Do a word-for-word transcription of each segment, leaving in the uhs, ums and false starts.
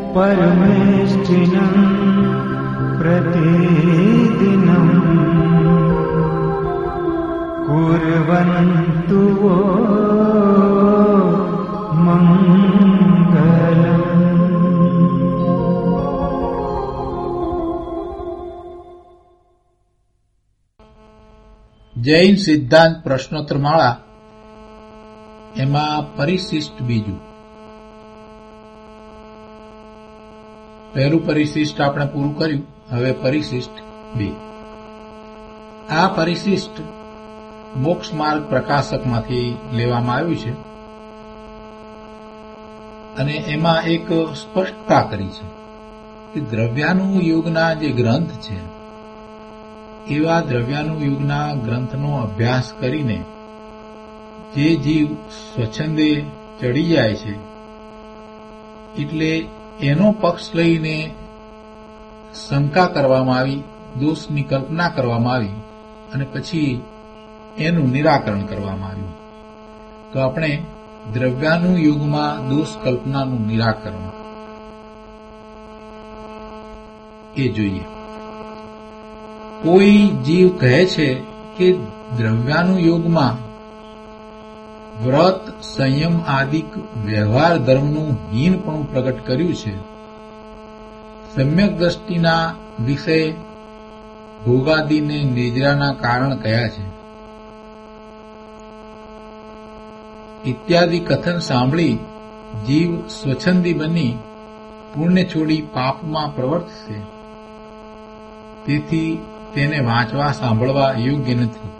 परमेष्ठिनं प्रतिदिनं कुर्वन्तु वो मंगलम्। જૈન સિદ્ધાંત પ્રશ્નોત્તર માળા એમાં પરિશિષ્ટ બીજું. પહેલું પરિશિષ્ટ આપણે પૂરું કર્યું, હવે પરિશિષ્ટ બે. આ પરિશિષ્ટ મોક્ષ માર્ગ પ્રકાશકમાંથી લેવામાં આવ્યું છે અને એમાં એક સ્પષ્ટતા કરી છે કે દ્રવ્યાનુયોગના જે ગ્રંથ છે એવા દ્રવ્યાનુયોગના ગ્રંથનો અભ્યાસ કરીને જે જીવ સ્વચ્છંદે ચડી જાય છે એટલે એનો પક્ષ લઈને શંકા કરવામાં આવી, દોષની કલ્પના કરવામાં આવી અને પછી એનું નિરાકરણ કરવામાં આવ્યું. તો આપણે દ્રવ્યાનુયોગમાં દોષ કલ્પનાનું નિરાકરણ એ જોઈએ. કોઈ જીવ કહે છે કે દ્રવ્યાનુયોગમાં વ્રત, સંયમ આદિક વ્યવહાર ધર્મનું હીનપણું પ્રગટ કર્યું છે. સમ્યક દ્રષ્ટિના વિષય ભોગાદિને નિદ્રાના કારણ કયા છે ઇત્યાદિ કથન સાંભળી જીવ સ્વચ્છંદી બની પુણ્ય છોડી પાપમાં પ્રવર્તશે. તેથી તેને વાંચવા સાંભળવા યોગ્ય નથી.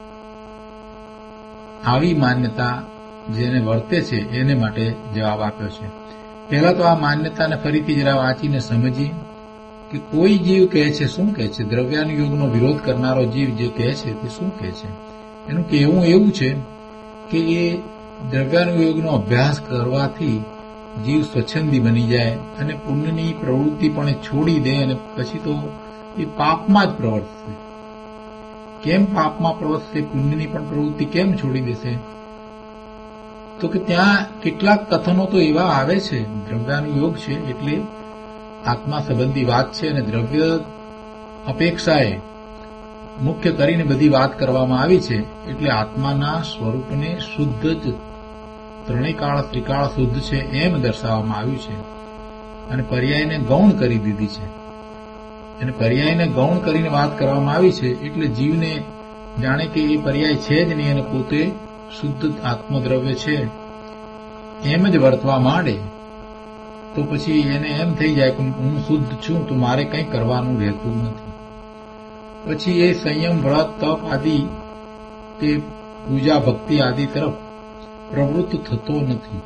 આવી માન્યતા જેને વર્તે છે એને માટે જવાબ આપ્યો છે. પહેલા તો આ માન્યતાને ફરીથી જરા વાંચીને સમજીએ કે કોઈ જીવ કહે છે, શું કહે છે? દ્રવ્યાનુયોગનો વિરોધ કરનારો જીવ જે કહે છે તે શું કહે છે? એનું કહેવું એવું છે કે એ દ્રવ્યાનુયોગનો અભ્યાસ કરવાથી જીવ સ્વચ્છંદી બની જાય અને પુણ્યની પ્રવૃત્તિ પણ છોડી દે અને પછી તો એ પાપમાં જ પ્રવર્તશે. કેમ પાપમાં પ્રવર્તશે? પુણ્યની પણ પ્રવૃત્તિ કેમ છોડી દેશે? તો કે ત્યાં કેટલાક કથનો તો એવા આવે છે, દ્રવ્યાનુયોગ છે એટલે આત્મા સંબંધી વાત છે અને દ્રવ્ય અપેક્ષાએ મુખ્ય કરીને બધી વાત કરવામાં આવી છે એટલે આત્માના સ્વરૂપને શુદ્ધ જ ત્રણેય કાળ ત્રિકાળ શુદ્ધ છે એમ દર્શાવવામાં આવ્યું છે અને પર્યાયને ગૌણ કરી દીધી છે. અને પર્યાયને ગૌણ કરીને વાત કરવામાં આવી છે એટલે જીવને જાણે કે એ પર્યાય છે જ નહીં અને પોતે શુદ્ધ આત્મદ્રવ્ય છે એમ જ વર્તવા માંડે તો પછી એને એમ થઈ જાય કે હું શુદ્ધ છું તો મારે કંઈ કરવાનું રહેતું નથી. પછી એ સંયમ, વ્રત, તપ આદિ તે પૂજા ભક્તિ આદિ તરફ પ્રવૃત્ત થતો નથી.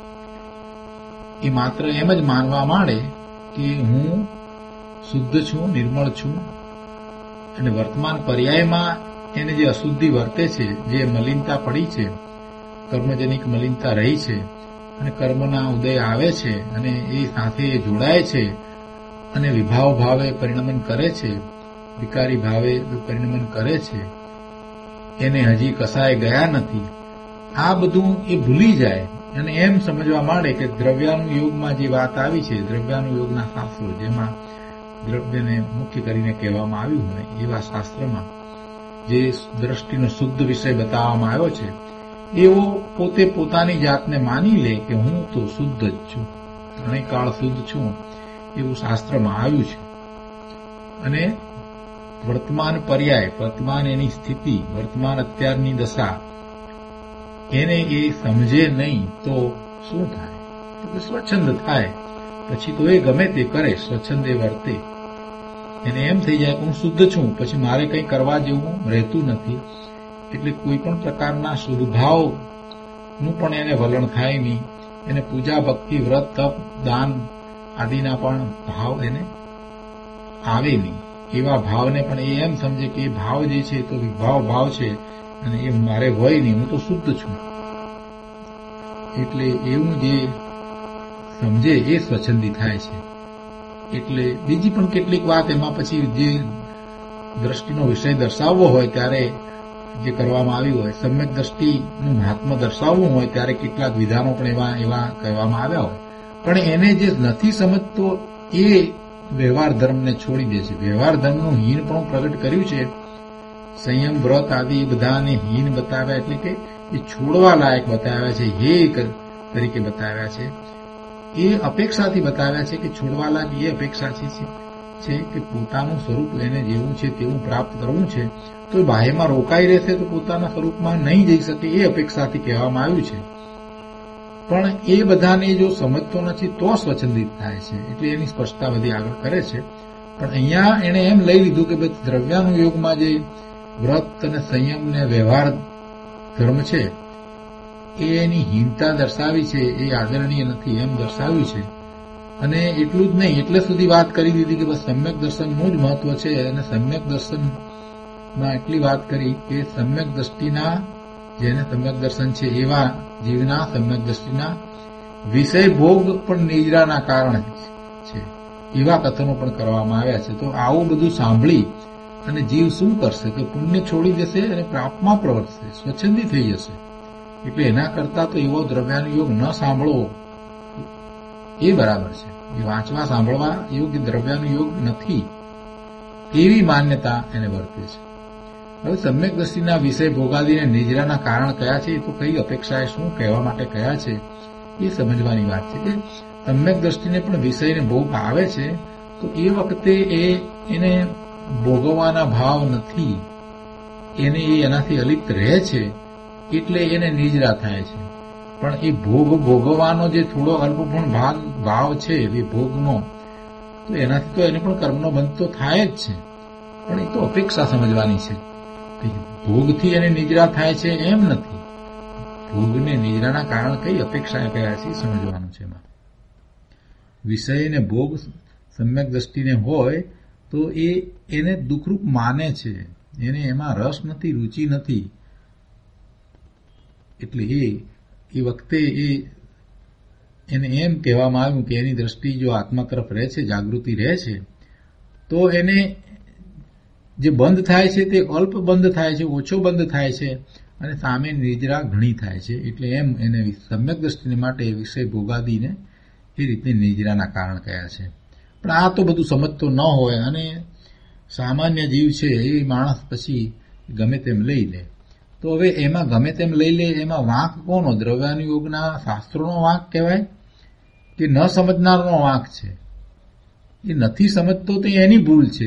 એ માત્ર એમ જ માનવા માંડે કે હું શુદ્ધ છું, નિર્મળ છું અને વર્તમાન પર્યાયમાં એને જે અશુદ્ધિ વર્તે છે, જે મલિનતા પડી છે, કર્મજનિક મલિનતા રહી છે અને કર્મના ઉદય આવે છે અને એ સાથે જોડાય છે અને વિભાવ ભાવે પરિણમન કરે છે, વિકારી ભાવે પરિણમન કરે છે, એને હજી કસાય ગયા નથી. આ બધું એ ભૂલી જાય અને એમ સમજવા માંડે કે દ્રવ્યાનુયોગમાં જે વાત આવી છે, દ્રવ્યાનુયોગના શાસ્ત્રો જેમાં દ્રવ્યને મુખ્ય કરીને કહેવામાં આવ્યું હોય એવા શાસ્ત્રમાં જે દ્રષ્ટિનો શુદ્ધ વિષય બતાવવામાં આવ્યો છે એવો પોતે પોતાની જાતને માની લે કે હું તો શુદ્ધ જ છું, ત્રણેય કાળ શુદ્ધ છું એવું શાસ્ત્રમાં આવ્યું છે. અને વર્તમાન પર્યાય, વર્તમાન એની સ્થિતિ, વર્તમાન અત્યારની દશા એને એ સમજે નહીં તો શું થાય? તો સ્વચ્છંદ થાય. પછી તો એ ગમે તે કરે, સ્વચ્છંદ એ વર્તે. એને એમ થઈ જાય કે હું શુદ્ધ છું, પછી મારે કંઈ કરવા જેવું રહેતું નથી. એટલે કોઈ પણ પ્રકારના શુદ્ધભાવનું પણ એને વલણ થાય નહીં. એને પૂજા, ભક્તિ, વ્રત, તપ, દાન આદિના પણ ભાવ એને આવે નહીં. એવા ભાવને પણ એ એમ સમજે કે એ ભાવ જે છે તો વિભાવ ભાવ છે અને એ મારે હોય નહીં, હું તો શુદ્ધ છું. એટલે એવું જે સમજે એ સ્વચ્છંદી થાય છે. એટલે બીજી પણ કેટલીક વાત એમાં પછી જે દ્રષ્ટિનો વિષય દર્શાવવો હોય ત્યારે જે કરવામાં આવ્યું હોય, સમ્યક દ્રષ્ટિનું મહાત્મ્ય દર્શાવવું હોય ત્યારે કેટલાક વિધાનો પણ એવા એવા કહેવામાં આવ્યા હોય પણ એને જે નથી સમજતો એ વ્યવહાર ધર્મને છોડી દે છે. વ્યવહાર ધર્મનું હીન પણ પ્રગટ કર્યું છે. સંયમ, વ્રત આદિ એ બધાને હીન બતાવ્યા, એટલે કે એ છોડવા લાયક બતાવ્યા છે, હે તરીકે બતાવ્યા છે. એ અપેક્ષાથી બતાવ્યા છે કે છોડવા લાયક એ અપેક્ષા છે કે પોતાનું સ્વરૂપ એને જેવું છે તેવું પ્રાપ્ત કરવું છે. તો બાહ્યમાં રોકાઈ રહેશે તો પોતાના સ્વરૂપમાં નહીં જઈ શકે, એ અપેક્ષાથી કહેવામાં આવ્યું છે. પણ એ બધાને જો સમજતો નથી તો સ્વચ્છંદિત થાય છે, એટલે એની સ્પષ્ટતા બધી આગળ કરે છે. પણ અહીંયા એને એમ લઈ લીધું કે દ્રવ્યાનુયોગમાં જે વ્રત અને સંયમ ને વ્યવહાર ધર્મ છે એ એની હીનતા દર્શાવી છે, એ આદરણીય નથી એમ દર્શાવ્યું છે. અને એટલું જ નહીં, એટલે સુધી વાત કરી દીધી કે બસ સમ્યક દર્શનનું જ મહત્વ છે. અને સમ્યક દર્શનમાં એટલી વાત કરી કે સમ્યક દ્રષ્ટિના, જેને સમ્યક દર્શન છે એવા જીવના સમ્યક દ્રષ્ટિના વિષય ભોગ પણ નિજરાના કારણે છે, એવા કથનો પણ કરવામાં આવ્યા છે. તો આવું બધું સાંભળી અને જીવ શું કરશે કે પુણ્ય છોડી દેશે અને પાપમાં પ્રવર્તશે, સ્વચ્છંદી થઈ જશે. એટલે એના કરતા તો એવો દ્રવ્યાનુયોગ ન સાંભળવો એ બરાબર છે. એ વાંચવા સાંભળવા યોગ્ય દ્રવ્યાનુયોગ નથી, એવી માન્યતા એને વર્તે છે. હવે સમ્યક દ્રષ્ટિના વિષય ભોગાદીને નિજરાના કારણ કયા છે, એ તો કઈ અપેક્ષાએ શું કહેવા માટે કયા છે એ સમજવાની વાત છે. કે સમ્યક દ્રષ્ટિને પણ વિષયને ભોગ આવે છે તો એ વખતે એ એને ભોગવવાના ભાવ નથી, એને એ એનાથી અલિપ્ત રહે છે, એટલે એને નિજરા થાય છે. પણ એ ભોગ ભોગવવાનો જે થોડો અલ્પ પણ ભાગ ભાવ છે એ ભોગનો, તો એનાથી તો એને પણ કર્મનો બંધ તો થાય જ છે. પણ એ તો અપેક્ષા સમજવાની છે. ભોગથી એને નિજરા થાય છે એમ નથી. ભોગને નિજરાના કારણ કઈ અપેક્ષા કયા છે સમજવાનું છે. એમાં વિષય ને ભોગ સમ્યક દ્રષ્ટિને હોય તો એ એને દુઃખરૂપ માને છે, એને એમાં રસ નથી, રુચિ નથી. એટલે એ એ વખતે એ એને એમ કહેવામાં આવ્યું કે એની દ્રષ્ટિ જો આત્મા તરફ રહે છે, જાગૃતિ રહે છે, તો એને જે બંધ થાય છે તે અલ્પ બંધ થાય છે, ઓછો બંધ થાય છે, અને સામે નિજરા ઘણી થાય છે. એટલે એમ એને સમ્યક દ્રષ્ટિને માટે વિષય ભોગાદીને એ રીતે નિજરાના કારણ કયા છે. પણ આ તો બધું સમજતો ન હોય અને સામાન્ય જીવ છે એ માણસ પછી ગમે તેમ લઈ લે. તો હવે એમાં ગમે તેમ લઈ લે, એમાં વાંક કોનો? દ્રવ્યાનુયોગના શાસ્ત્રોનો વાંક કહેવાય કે ન સમજનારનો વાંક છે? એ નથી સમજતો તો એની ભૂલ છે.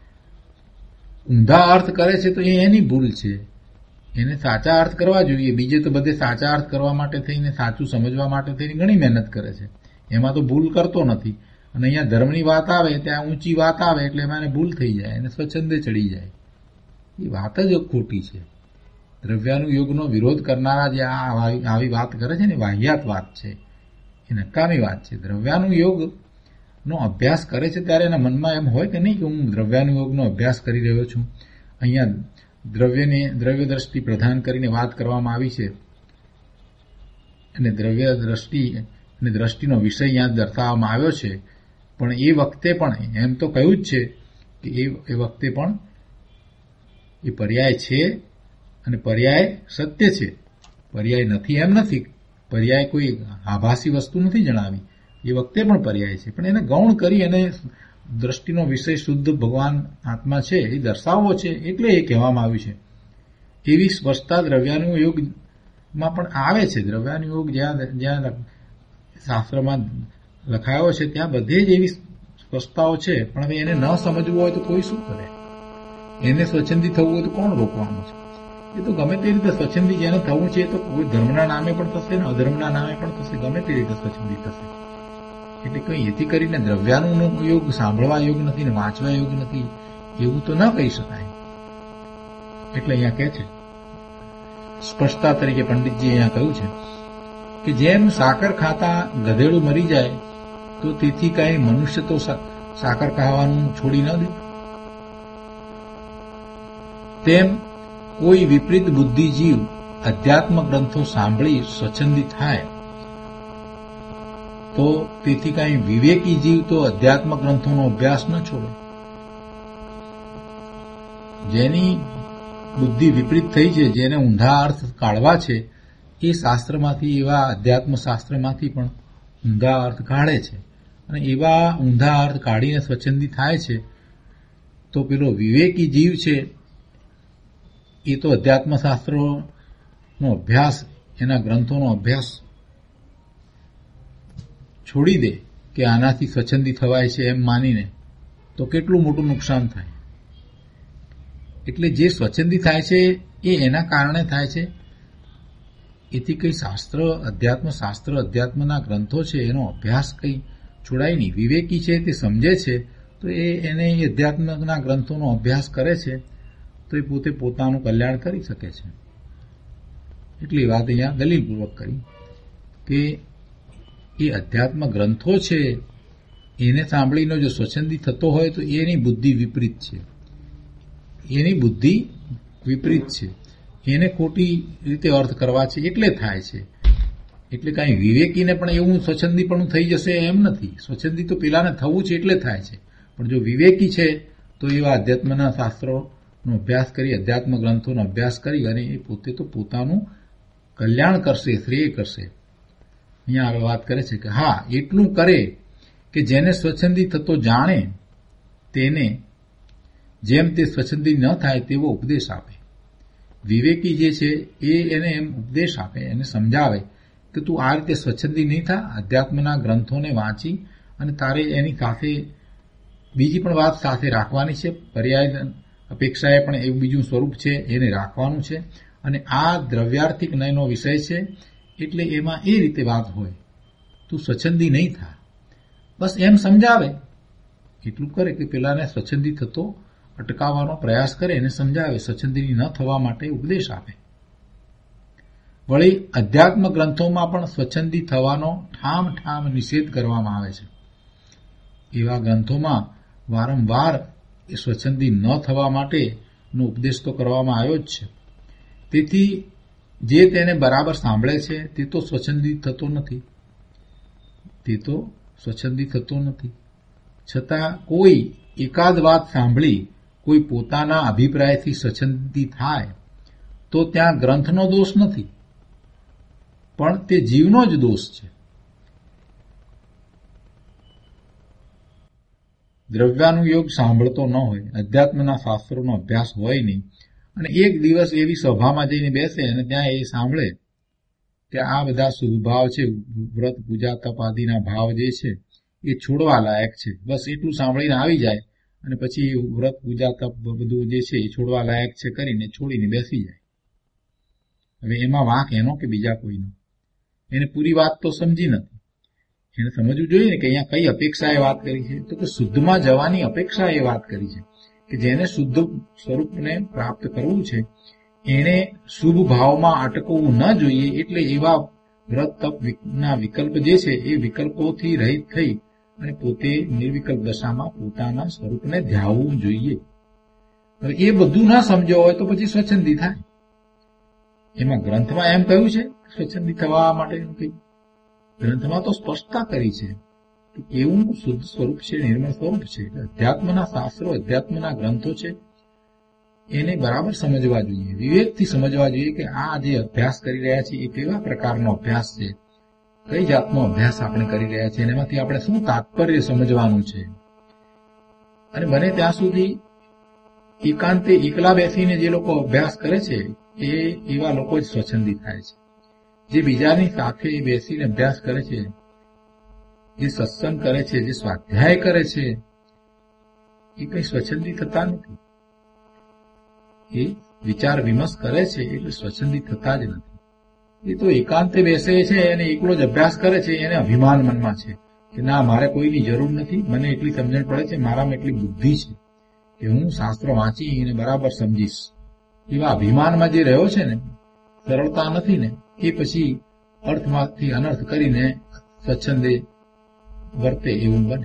ઊંધા અર્થ કરે છે તો એ એની ભૂલ છે. એને સાચા અર્થ કરવા જોઈએ. બીજે તો બધે સાચા અર્થ કરવા માટે થઈને, સાચું સમજવા માટે થઈને ઘણી મહેનત કરે છે, એમાં તો ભૂલ કરતો નથી. અને અહીંયા ધર્મની વાત આવે, ત્યાં ઊંચી વાત આવે એટલે એમાં ભૂલ થઈ જાય અને સ્વચ્છંદે ચડી જાય. એ વાત જ ખોટી છે. દ્રવ્યાનુયોગનો વિરોધ કરનારા જે આ આવી વાત કરે છે ને, વાહિયાત વાત છે, એ નકામી વાત છે. દ્રવ્યાનુયોગનો અભ્યાસ કરે છે ત્યારે એના મનમાં એમ હોય કે નહીં કે હું દ્રવ્યાનુયોગનો અભ્યાસ કરી રહ્યો છું. અહીંયા દ્રવ્યને દ્રવ્ય દ્રષ્ટિ પ્રદાન કરીને વાત કરવામાં આવી છે અને દ્રવ્ય દ્રષ્ટિ અને દ્રષ્ટિનો વિષય અહીંયા દર્શાવવામાં આવ્યો છે. પણ એ વખતે પણ એમ તો કહ્યું જ છે કે એ વખતે પણ એ પર્યાય છે અને પર્યાય સત્ય છે. પર્યાય નથી એમ નથી. પર્યાય કોઈ આભાસી વસ્તુ નથી જણાવી. એ વખતે પણ પર્યાય છે, પણ એને ગૌણ કરી અને દ્રષ્ટિનો વિષય શુદ્ધ ભગવાન આત્મા છે એ દર્શાવવો છે, એટલે એ કહેવામાં આવ્યું છે. એવી સ્પષ્ટતા દ્રવ્યાનુયોગમાં પણ આવે છે. દ્રવ્યાનુયોગ જ્યાં જ્યાં શાસ્ત્રમાં લખાયો છે ત્યાં બધે જ એવી સ્પષ્ટતાઓ છે. પણ હવે એને ન સમજવું હોય તો કોઈ શું કરે? એને સ્વચ્છંદી થવું હોય તો કોણ રોકવાનું છે? એ તો ગમે તે રીતે સ્વચ્છંદી જેને થવું છે તો કોઈ ધર્મના નામે પણ થશે ને અધર્મના નામે પણ થશે, ગમે તે રીતે સ્વચ્છંદી થશે. એટલે કઈ એથી કરીને દ્રવ્યાનું યોગ સાંભળવા યોગ નથી ને વાંચવા યોગ નથી એવું તો ન કહી શકાય. એટલે અહીંયા કહે છે સ્પષ્ટતા તરીકે પંડિતજી અહીંયા કહ્યું છે કે જેમ સાકર ખાતા ગધેડું મરી જાય તો તેથી કઈ મનુષ્ય તો સાકર ખાવાનું છોડી ન દે, તેમ કોઈ વિપરીત બુદ્ધિજીવ અધ્યાત્મ ગ્રંથો સાંભળી સ્વચ્છંદી થાય તો તેથી કઈ વિવેકી જીવ તો અધ્યાત્મ ગ્રંથોનો અભ્યાસ ન છોડે. જેની બુદ્ધિ વિપરીત થઈ છે, જેને ઊંધા અર્થ કાઢવા છે, એ શાસ્ત્રમાંથી, એવા અધ્યાત્મ શાસ્ત્રમાંથી પણ ઊંધા અર્થ કાઢે છે અને એવા ઊંધા અર્થ કાઢીને સ્વચ્છંદી થાય છે, તો પેલો વિવેકી જીવ છે એ તો અધ્યાત્મશાસ્ત્રોનો અભ્યાસ, એના ગ્રંથોનો અભ્યાસ છોડી દે કે આનાથી સ્વચ્છંદી થવાય છે એમ માનીને, તો કેટલું મોટું નુકસાન થાય. એટલે જે સ્વચ્છંદી થાય છે એ એના કારણે થાય છે, એથી કઈ શાસ્ત્ર, અધ્યાત્મ શાસ્ત્ર, અધ્યાત્મના ગ્રંથો છે એનો અભ્યાસ કઈ છોડાય નહીં. વિવેકી છે તે સમજે છે તો એ એને અધ્યાત્મના ગ્રંથોનો અભ્યાસ કરે છે તો એ પોતે પોતાનું કલ્યાણ કરી શકે છે. એટલી વાત અહીંયા દલીલપૂર્વક કરી કે એ અધ્યાત્મ ગ્રંથો છે એને સાંભળીને જો સ્વચ્છંદી થતો હોય તો એની બુદ્ધિ વિપરીત છે, એની બુદ્ધિ વિપરીત છે, એને ખોટી રીતે અર્થ કરવા છે એટલે થાય છે. એટલે કાંઈ વિવેકીને પણ એવું સ્વચ્છંદી પણ થઈ જશે એમ નથી. સ્વચ્છંદી તો પેલાને થવું છે એટલે થાય છે. પણ જો વિવેકી છે તો એવા અધ્યાત્મના શાસ્ત્રોનો અભ્યાસ કરી, અધ્યાત્મ ગ્રંથોનો અભ્યાસ કરી અને એ પોતે તો પોતાનું કલ્યાણ કરશે, શ્રેય કરશે. અહીંયા આગળ વાત કરે છે કે હા, એટલું કરે કે જેને સ્વચ્છંદી થતો જાણે તેને જેમ તે સ્વચ્છંદી ન થાય તેવો ઉપદેશ આપે. વિવેકી જે છે એ એને એમ ઉપદેશ આપે, એને સમજાવે કે તું આ રીતે સ્વચ્છંદી નહીં થા, અધ્યાત્મના ગ્રંથોને વાંચી અને તારે એની સાથે બીજી પણ વાત સાથે રાખવાની છે, પર્યાય અપેક્ષાએ પણ એવું બીજું સ્વરૂપ છે એને રાખવાનું છે. અને આ દ્રવ્યાર્થિક નયનો વિષય છે એટલે એમાં એ રીતે વાત હોય, તું સ્વચ્છંદી નહીં થા, બસ એમ સમજાવે. એટલું કરે કે પેલાને સ્વચ્છંદી થતો અટકાવવાનો પ્રયાસ કરે, એને સમજાવે, સ્વચ્છંદી ન થવા માટે ઉપદેશ આપે. વળી અધ્યાત્મ ગ્રંથોમાં પણ સ્વચ્છંદી થવાનો ઠામ ઠામ નિષેધ કરવામાં આવે છે. એવા ગ્રંથોમાં વારંવાર એ સ્વચ્છંદી ન થવા માટેનો ઉપદેશ તો કરવામાં આવ્યો જ છે. તેથી જે તેને બરાબર સાંભળે છે તે તો સ્વચ્છંદી થતો નથી, તે તો સ્વચ્છંદી થતો નથી. છતાં કોઈ એકાદ વાત સાંભળી કોઈ પોતાના અભિપ્રાયથી સ્વચ્છંદી થાય તો ત્યાં ગ્રંથનો દોષ નથી, પણ તે જીવનો જ દોષ છે. દ્રવ્યાનુયોગ સાંભળતો ન હોય, અધ્યાત્મના શાસ્ત્રોનો અભ્યાસ હોય નહીં, અને એક દિવસ એવી સભામાં જઈને બેસે અને ત્યાં એ સાંભળે કે આ બધા શુભ ભાવ છે, વ્રત પૂજા તપ આદિના ભાવ જે છે એ છોડવા લાયક છે, બસ એટલું સાંભળીને આવી જાય અને પછી વ્રત પૂજા તપ બધું જે છે એ છોડવા લાયક છે કરીને છોડીને બેસી જાય. હવે એમાં વાંક એનો કે બીજા કોઈનો? એને પૂરી વાત તો સમજી નથી. એને સમજવું જોઈએ ને કે અહીંયા કઈ અપેક્ષા એ વાત કરી છે, તો કે શુદ્ધમાં જવાની અપેક્ષા એ વાત કરી છે કે જેને શુદ્ધ સ્વરૂપને પ્રાપ્ત કરવું છે એને શુભ ભાવમાં અટકવું ન જોઈએ. એટલે એવા વ્રત તપના વિકલ્પ જે છે એ વિકલ્પોથી રહિત થઈ અને પોતે નિર્વિકલ્પ દશામાં પોતાના સ્વરૂપને ધ્યાવવું જોઈએ. હવે એ બધું ના સમજો હોય તો પછી સ્વચ્છંદી થાય. એમાં ગ્રંથમાં એમ કહ્યું છે સ્વચ્છંદી થવા માટેનું કંઈ ગ્રંથમાં તો સ્પષ્ટતા કરી છે કે એવું શુદ્ધ સ્વરૂપ છે, નિર્મળ સ્વરૂપ છે. અધ્યાત્મના શાસ્ત્રો, અધ્યાત્મના ગ્રંથો છે એને બરાબર સમજવા જોઈએ, વિવેકથી સમજવા જોઈએ કે આ જે અભ્યાસ કરી રહ્યા છીએ એ કેવા પ્રકારનો અભ્યાસ છે, કઈ જાતનો અભ્યાસ આપણે કરી રહ્યા છીએ, એમાંથી આપણે શું તાત્પર્ય સમજવાનું છે. અને બને ત્યાં સુધી એકાંતે એકલા બેસીને જે લોકો અભ્યાસ કરે છે એ એવા લોકો જ સ્વચ્છંદી થાય છે. જે બીજાની સાથે બેસીને અભ્યાસ કરે છે, જે સત્સંગ કરે છે, જે સ્વાધ્યાય કરે છે, એ કઈ સ્વચ્છંદી થતા નથી. એ વિચાર વિમર્શ કરે છે એટલે સ્વચ્છંદી થતા જ નથી. એ તો એકાંતે બેસે છે અને એકલો જ અભ્યાસ કરે છે, એને અભિમાન મનમાં છે કે ના, મારે કોઈની જરૂર નથી, મને એટલી સમજણ પડે છે, મારામાં એટલી બુદ્ધિ છે કે હું શાસ્ત્ર વાંચી એને બરાબર સમજીશ. એવા અભિમાનમાં જે રહ્યો છે ને, સરળતા નથી ને, એ પછી અર્થમાંથી અનર્થ કરીને સ્વચ્છંદે વર્તે એવું બને.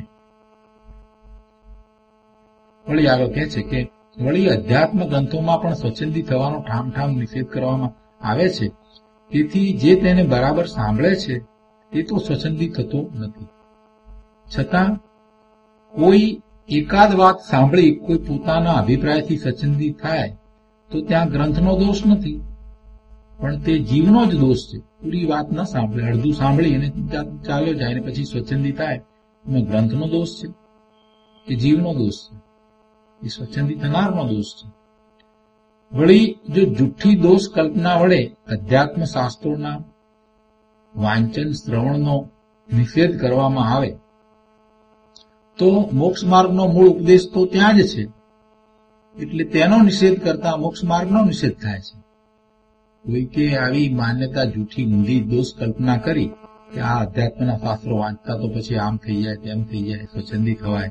વળી આગળ કહે છે કે વળી અધ્યાત્મ ગ્રંથોમાં પણ સ્વચ્છંદી થવાનો ઠામઠામ નિષેધ કરવામાં આવે છે. તેથી જે તેને બરાબર સાંભળે છે તે તો સ્વચ્છંદી થતો નથી. છતાં કોઈ એકાદ વાત સાંભળી કોઈ પોતાના અભિપ્રાયથી સ્વચ્છંદી થાય તો ત્યાં ગ્રંથનો દોષ નથી, પણ તે જીવનો જ દોષ છે. પૂરી વાત ન સાંભળે, અડધું સાંભળી અને ચાલ્યો જાય ને પછી સ્વચ્છંદી થાય, એમાં ગ્રંથનો દોષ છે કે જીવનો દોષ છે? એ સ્વચ્છંદી થનારનો દોષ છે. વળી જો જુઠ્ઠી દોષ કલ્પના વડે અધ્યાત્મ શાસ્ત્રોના વાંચન શ્રવણનો નિષેધ કરવામાં આવે તો મોક્ષ માર્ગનો મૂળ ઉપદેશ તો ત્યાં જ છે, એટલે તેનો નિષેધ કરતા મોક્ષ માર્ગનો નિષેધ થાય છે. કોઈ કે આવી માન્યતા જૂઠી ઊંધી દોષ કલ્પના કરી કે આ અધ્યાત્મના શાસ્ત્રો વાંચતા તો પછી આમ થઈ જાય, તેમ થઈ જાય, સ્વચ્છંદી ખવાય,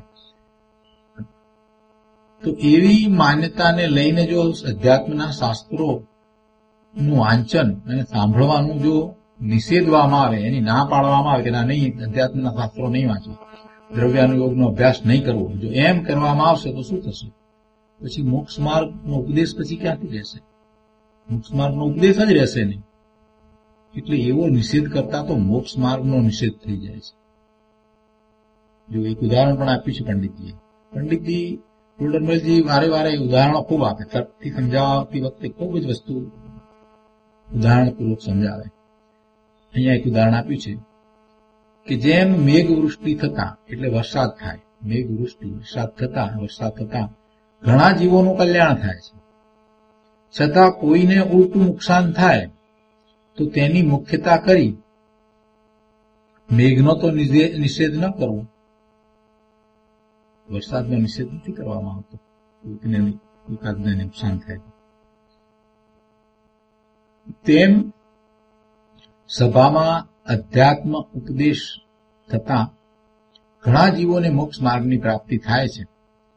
તો એવી માન્યતાને લઈને જો અધ્યાત્મના શાસ્ત્રો નું વાંચન અને સાંભળવાનું જો નિષેધવામાં આવે, એની ના પાડવામાં આવે કે ના નહીં, અધ્યાત્મના શાસ્ત્રો નહીં વાંચવા, દ્રવ્યાનુયોગનો અભ્યાસ નહીં કરવો, જો એમ કરવામાં આવશે તો શું થશે? પછી મોક્ષ માર્ગનો ઉપદેશ પછી ક્યાંથી રહેશે? મોક્ષ માર્ગનો ઉપદેશ જ રહેશે નહીં. એટલે એવો નિષેધ કરતા તો મોક્ષ માર્ગનો નિષેધ થઈ જાય છે. જો એક ઉદાહરણ પણ આપ્યું છે પંડિતજીએ. પંડિતજી ટોડરમલજી વારે વારે ઉદાહરણો ખૂબ આપે, તર્કથી સમજાવતી વખતે ખૂબ જ વસ્તુ ઉદાહરણપૂર્વક સમજાવે. અહીંયા એક ઉદાહરણ આપ્યું છે કે જેમ મેઘ વૃષ્ટિ થતા, એટલે વરસાદ થાય, મેઘ વૃષ્ટિ વરસાદ થતા વરસાદ થતા ઘણા જીવોનું કલ્યાણ થાય છે, છતાં કોઈને ઉલટું નુકસાન થાય તો તેની મુખ્યતા કરી મેઘનો તો નિષેધ ન કરવો. વરસાદનો નિષેધ નથી કરવામાં આવતો, કોઈકને એકાદને નુકસાન થાય. તેમ સભામાં અધ્યાત્મ ઉપદેશ થતા ઘણા જીવોને મોક્ષ માર્ગની પ્રાપ્તિ થાય છે,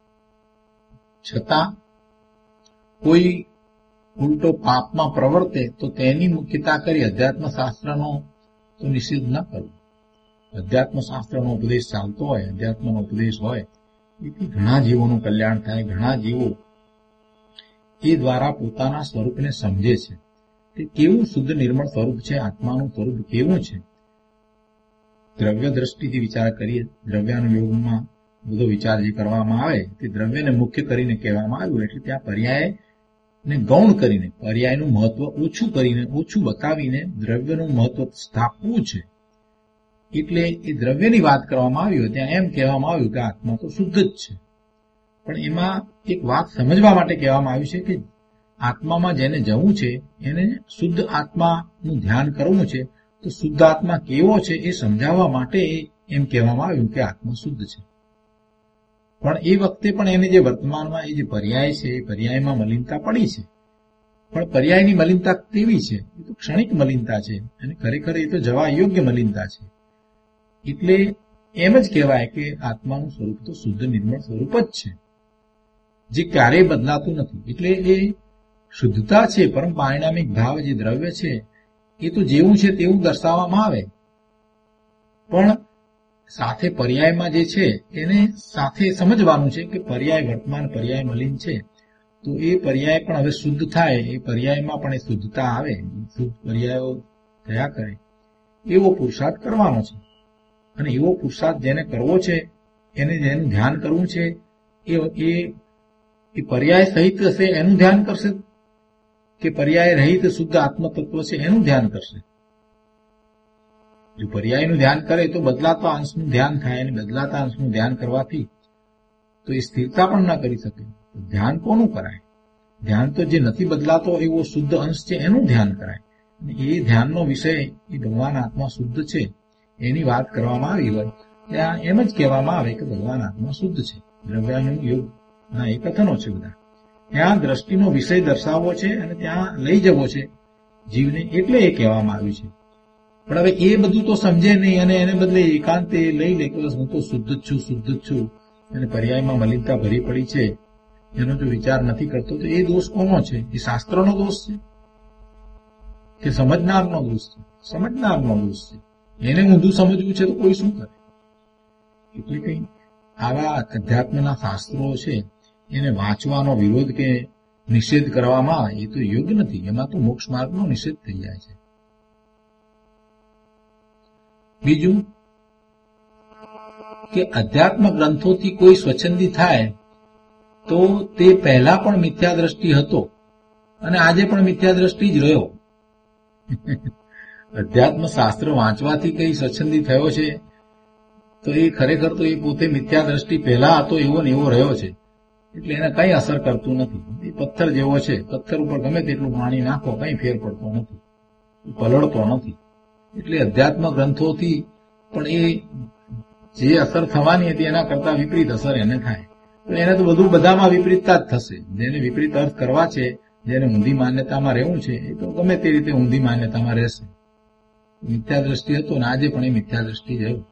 છતાં કોઈ ઉલટો પાપમાં પ્રવર્તે તો તેની મુખ્યતા કરી અધ્યાત્મ શાસ્ત્રનો તો નિષેધ ન કરવો. અધ્યાત્મ શાસ્ત્રનો ઉપદેશ ચાલતો હોય, અધ્યાત્મનો ઉપદેશ હોય, એથી ઘણા જીવોનું કલ્યાણ થાય. ઘણા જીવો એ દ્વારા પોતાના સ્વરૂપને સમજે છે, તે કેવું શુદ્ધ નિર્મળ સ્વરૂપ છે, આત્માનું સ્વરૂપ કેવું છે. દ્રવ્ય દ્રષ્ટિથી વિચાર કરીએ, દ્રવ્યાનુયોગમાં બધો વિચાર જે કરવામાં આવે તે દ્રવ્યને મુખ્ય કરીને કહેવામાં આવ્યું, એટલે ત્યાં પર્યાય ને ગૌણ કરીને, પર્યાયનું મહત્વ ઓછું કરીને, ઓછું બતાવીને દ્રવ્યનું મહત્વ સ્થાપવું છે. એટલે એ દ્રવ્યની વાત કરવામાં આવી હોય ત્યાં એમ કહેવામાં આવ્યું કે આત્મા તો શુદ્ધ જ છે. પણ એમાં એક વાત સમજવા માટે કહેવામાં આવ્યું છે કે આત્મામાં જેને જવું છે એને શુદ્ધ આત્માનું ધ્યાન કરવું છે, તો શુદ્ધ આત્મા કેવો છે એ સમજાવવા માટે એમ કહેવામાં આવ્યું કે આત્મા શુદ્ધ છે. પણ એ વખતે પણ એને જે વર્તમાનમાં એ જે પર્યાય છે, એ પર્યાયમાં મલિનતા પડી છે. પણ પર્યાયની મલિનતા કેવી છે? એ તો ક્ષણિક મલિનતા છે, અને ખરેખર એ તો જવા યોગ્ય મલિનતા છે. એટલે એમ જ કહેવાય કે આત્માનું સ્વરૂપ તો શુદ્ધ નિર્મળ સ્વરૂપ જ છે, જે ક્યારેય બદલાતું નથી. એટલે એ શુદ્ધતા છે, પરમ પારિણામિક ભાવ જે દ્રવ્ય છે એ તો જેવું છે તેવું દર્શાવવામાં આવે, પણ સાથે પર્યાયમાં જે છે એને સાથે સમજવાનું છે કે પર્યાય વર્તમાન પર્યાય મલિન છે, તો એ પર્યાય પણ હવે શુદ્ધ થાય, એ પર્યાયમાં પણ એ શુદ્ધતા આવે, શુદ્ધ પર્યાયો થયા કરે, એવો પુરુષાર્થ કરવાનો છે. અને એવો પુરુષાર્થ જેને કરવો છે, એને જેનું ધ્યાન કરવું છે, એ એ પર્યાય સહિત હશે એનું ધ્યાન કરશે કે પર્યાય રહિત શુદ્ધ આત્મતત્વ છે એનું ધ્યાન કરશે? જો પર્યાયનું ધ્યાન કરે તો બદલાતા અંશનું ધ્યાન થાય, અને બદલાતા અંશનું ધ્યાન કરવાથી તો એ સ્થિરતા પણ ન કરી શકે. ધ્યાન કોનું કરાય? ધ્યાન તો જે નથી બદલાતો એવો શુદ્ધ અંશ છે એનું ધ્યાન કરાય. અને એ ધ્યાનનો વિષય એ ભગવાન આત્મા શુદ્ધ છે એની વાત કરવામાં આવી હોય ત્યાં એમ જ કહેવામાં આવે કે ભગવાન આત્મા શુદ્ધ છે. દ્રવ્યાનુયોગ ના એ કથનો છે બધા. ત્યાં દ્રષ્ટિનો વિષય દર્શાવવો છે અને ત્યાં લઈ જવો છે જીવને, એટલે એ કહેવામાં આવ્યું છે. પણ હવે એ બધું તો સમજે નહીં, અને એને બદલે એકાંતે લઈ લે કે હું તો શુદ્ધ જ છું, શુદ્ધ જ છું, અને પર્યાયમાં મલિનતા ભરી પડી છે, એનો જો વિચાર નથી કરતો, તો એ દોષ કોનો છે? એ શાસ્ત્રનો દોષ છે કે સમજનારનો દોષ છે? સમજનારનો દોષ છે. એને ઊંધું સમજવું છે તો કોઈ શું કરે? એટલે કઈ આવા અધ્યાત્મના શાસ્ત્રો છે એને વાંચવાનો વિરોધ કે નિષેધ કરવામાં આવે એ તો યોગ્ય નથી. એમાં તો મોક્ષ માર્ગનો નિષેધ થઈ જાય છે. બીજું કે અધ્યાત્મ ગ્રંથોથી કોઈ સ્વચ્છંદી થાય તો તે પહેલા પણ મિથ્યા દ્રષ્ટિ હતો અને આજે પણ મિથ્યા દ્રષ્ટિ જ રહ્યો. અધ્યાત્મ શાસ્ત્ર વાંચવાથી કઈ સ્વચ્છંદી થયો છે તો એ ખરેખર તો એ પોતે મિથ્યા દ્રષ્ટિ પહેલા હતો એવો ને એવો રહ્યો છે, એટલે એને કઈ અસર કરતું નથી. એ પથ્થર જેવો છે, પથ્થર ઉપર ગમે તેટલું પાણી નાખો કઈ ફેર પડતો નથી, પલળતો નથી. એટલે અધ્યાત્મ ગ્રંથોથી પણ એ જે અસર થવાની હતી એના કરતા વિપરીત અસર એને થાય. તો એને તો બધું બધામાં વિપરીતતા જ થશે. જેને વિપરીત અર્થ કરવા છે, જેને ઊંધી માન્યતામાં રહેવું છે, એ તો ગમે તે રીતે ઊંધી માન્યતામાં રહેશે. મિથ્યા દ્રષ્ટિ હતો ને આજે પણ એ મિથ્યા દ્રષ્ટિ રહ્યું.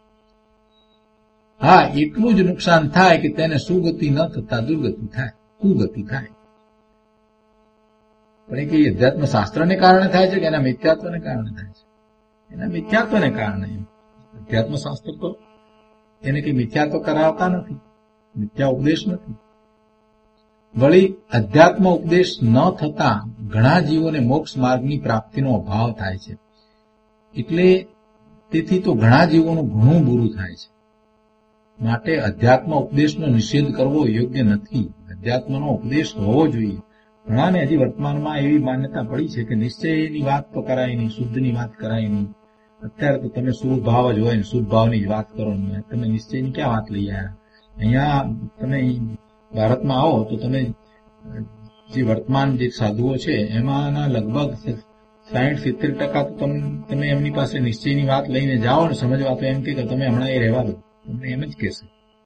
હા, એટલું જ નુકસાન થાય કે તેને સુગતિ ન થતા દુર્ગતિ થાય, કુગતિ થાય. પણ એ કે અધ્યાત્મ શાસ્ત્રને કારણે થાય છે કે એના મિથ્યાત્વને કારણે થાય છે? એના મિથ્યાત્વને કારણે. અધ્યાત્મ શાસ્ત્ર તો એને કઈ મિથ્યાત્વ કરાવતા નથી, મિથ્યા ઉપદેશ નથી. વળી અધ્યાત્મ ઉપદેશ ન થતા ઘણા જીવોને મોક્ષ માર્ગની પ્રાપ્તિનો અભાવ થાય છે. એટલે તેથી તો ઘણા જીવોનું ઘણું બુરું થાય છે. માટે અધ્યાત્મ ઉપદેશનો નિષેધ કરવો યોગ્ય નથી. અધ્યાત્મનો ઉપદેશ હોવો જોઈએ. ઘણાને હજી વર્તમાનમાં એવી માન્યતા પડી છે કે નિશ્ચયની વાત તો કરાય નહીં, શુદ્ધની વાત કરાય નહીં. અત્યારે તો તમે શુભ ભાવ જ હોય ને શુભ ભાવની જ વાત કરો ને તમે નિશ્ચયની ક્યાં વાત લઈ આવ્યા? અહીંયા તમે ભારતમાં આવો તો તમે જે વર્તમાન જે સાધુઓ છે એમાંના લગભગ સાહીઠ સિત્તેર ટકા તો તમે એમની પાસે નિશ્ચયની વાત લઈને જાઓ ને સમજવા તો એમ કે તમે હમણાં એ રહેવા દો, તમને એમ જ કહેશે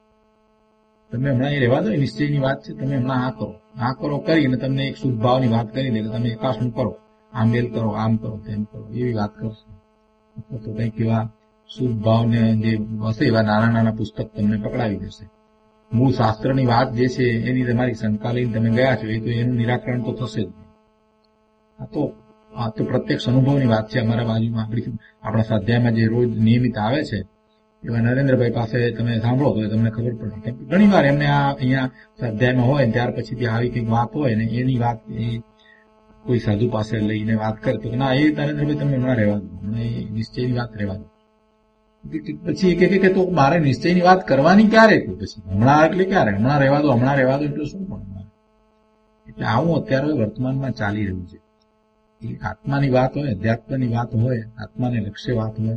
તમે હમણાં એ રહેવા દો, એ નિશ્ચયની વાત છે, તમે હમણાં આ કરો આ કરો કરીને તમને એક શુદ્ધ ભાવની વાત કરી દે કે તમે એકાશનું કરો, આમ બેલ કરો, આમ કરો, તેમ કરો, એવી વાત કરશે. તો કંઈક એવા શુદ્ધ ભાવને જે હશે એવા નાના નાના પુસ્તક તમને પકડાવી દેશે. મૂળ શાસ્ત્રની વાત જે છે એની તમારી શંકા લઈને તમે ગયા છો એ તો એનું નિરાકરણ તો થશે જ નહીં. આ તો આ તો પ્રત્યક્ષ અનુભવની વાત છે. અમારા બાજુમાં આપણી આપણા સ્વાધ્યાયમાં જે રોજ નિયમિત આવે છે એવા નરેન્દ્રભાઈ પાસે તમે સાંભળો તો તમને ખબર પડે. કેમ કે ઘણી વાર એમને આ અહીંયા સ્વાધ્યાયમાં હોય ત્યાર પછી આવી કંઈક વાત હોય ને એની વાત એ કોઈ સાધુ પાસે લઈને વાત કરે તો ના એ નરેન્દ્રભાઈ તમે હમણાં રહેવા દો, હમણાં એ નિશ્ચયની વાત રહેવા દો. પછી એ કે તો મારે નિશ્ચયની વાત કરવાની ક્યારે? પછી હમણાં એટલે ક્યારે? હમણાં રહેવા દો, હમણાં રહેવા દો એટલે શું પણ? એટલે આવું અત્યારે વર્તમાનમાં ચાલી રહ્યું છે. એ આત્માની વાત હોય, અધ્યાત્મની વાત હોય, આત્માને લક્ષ્ય વાત હોય,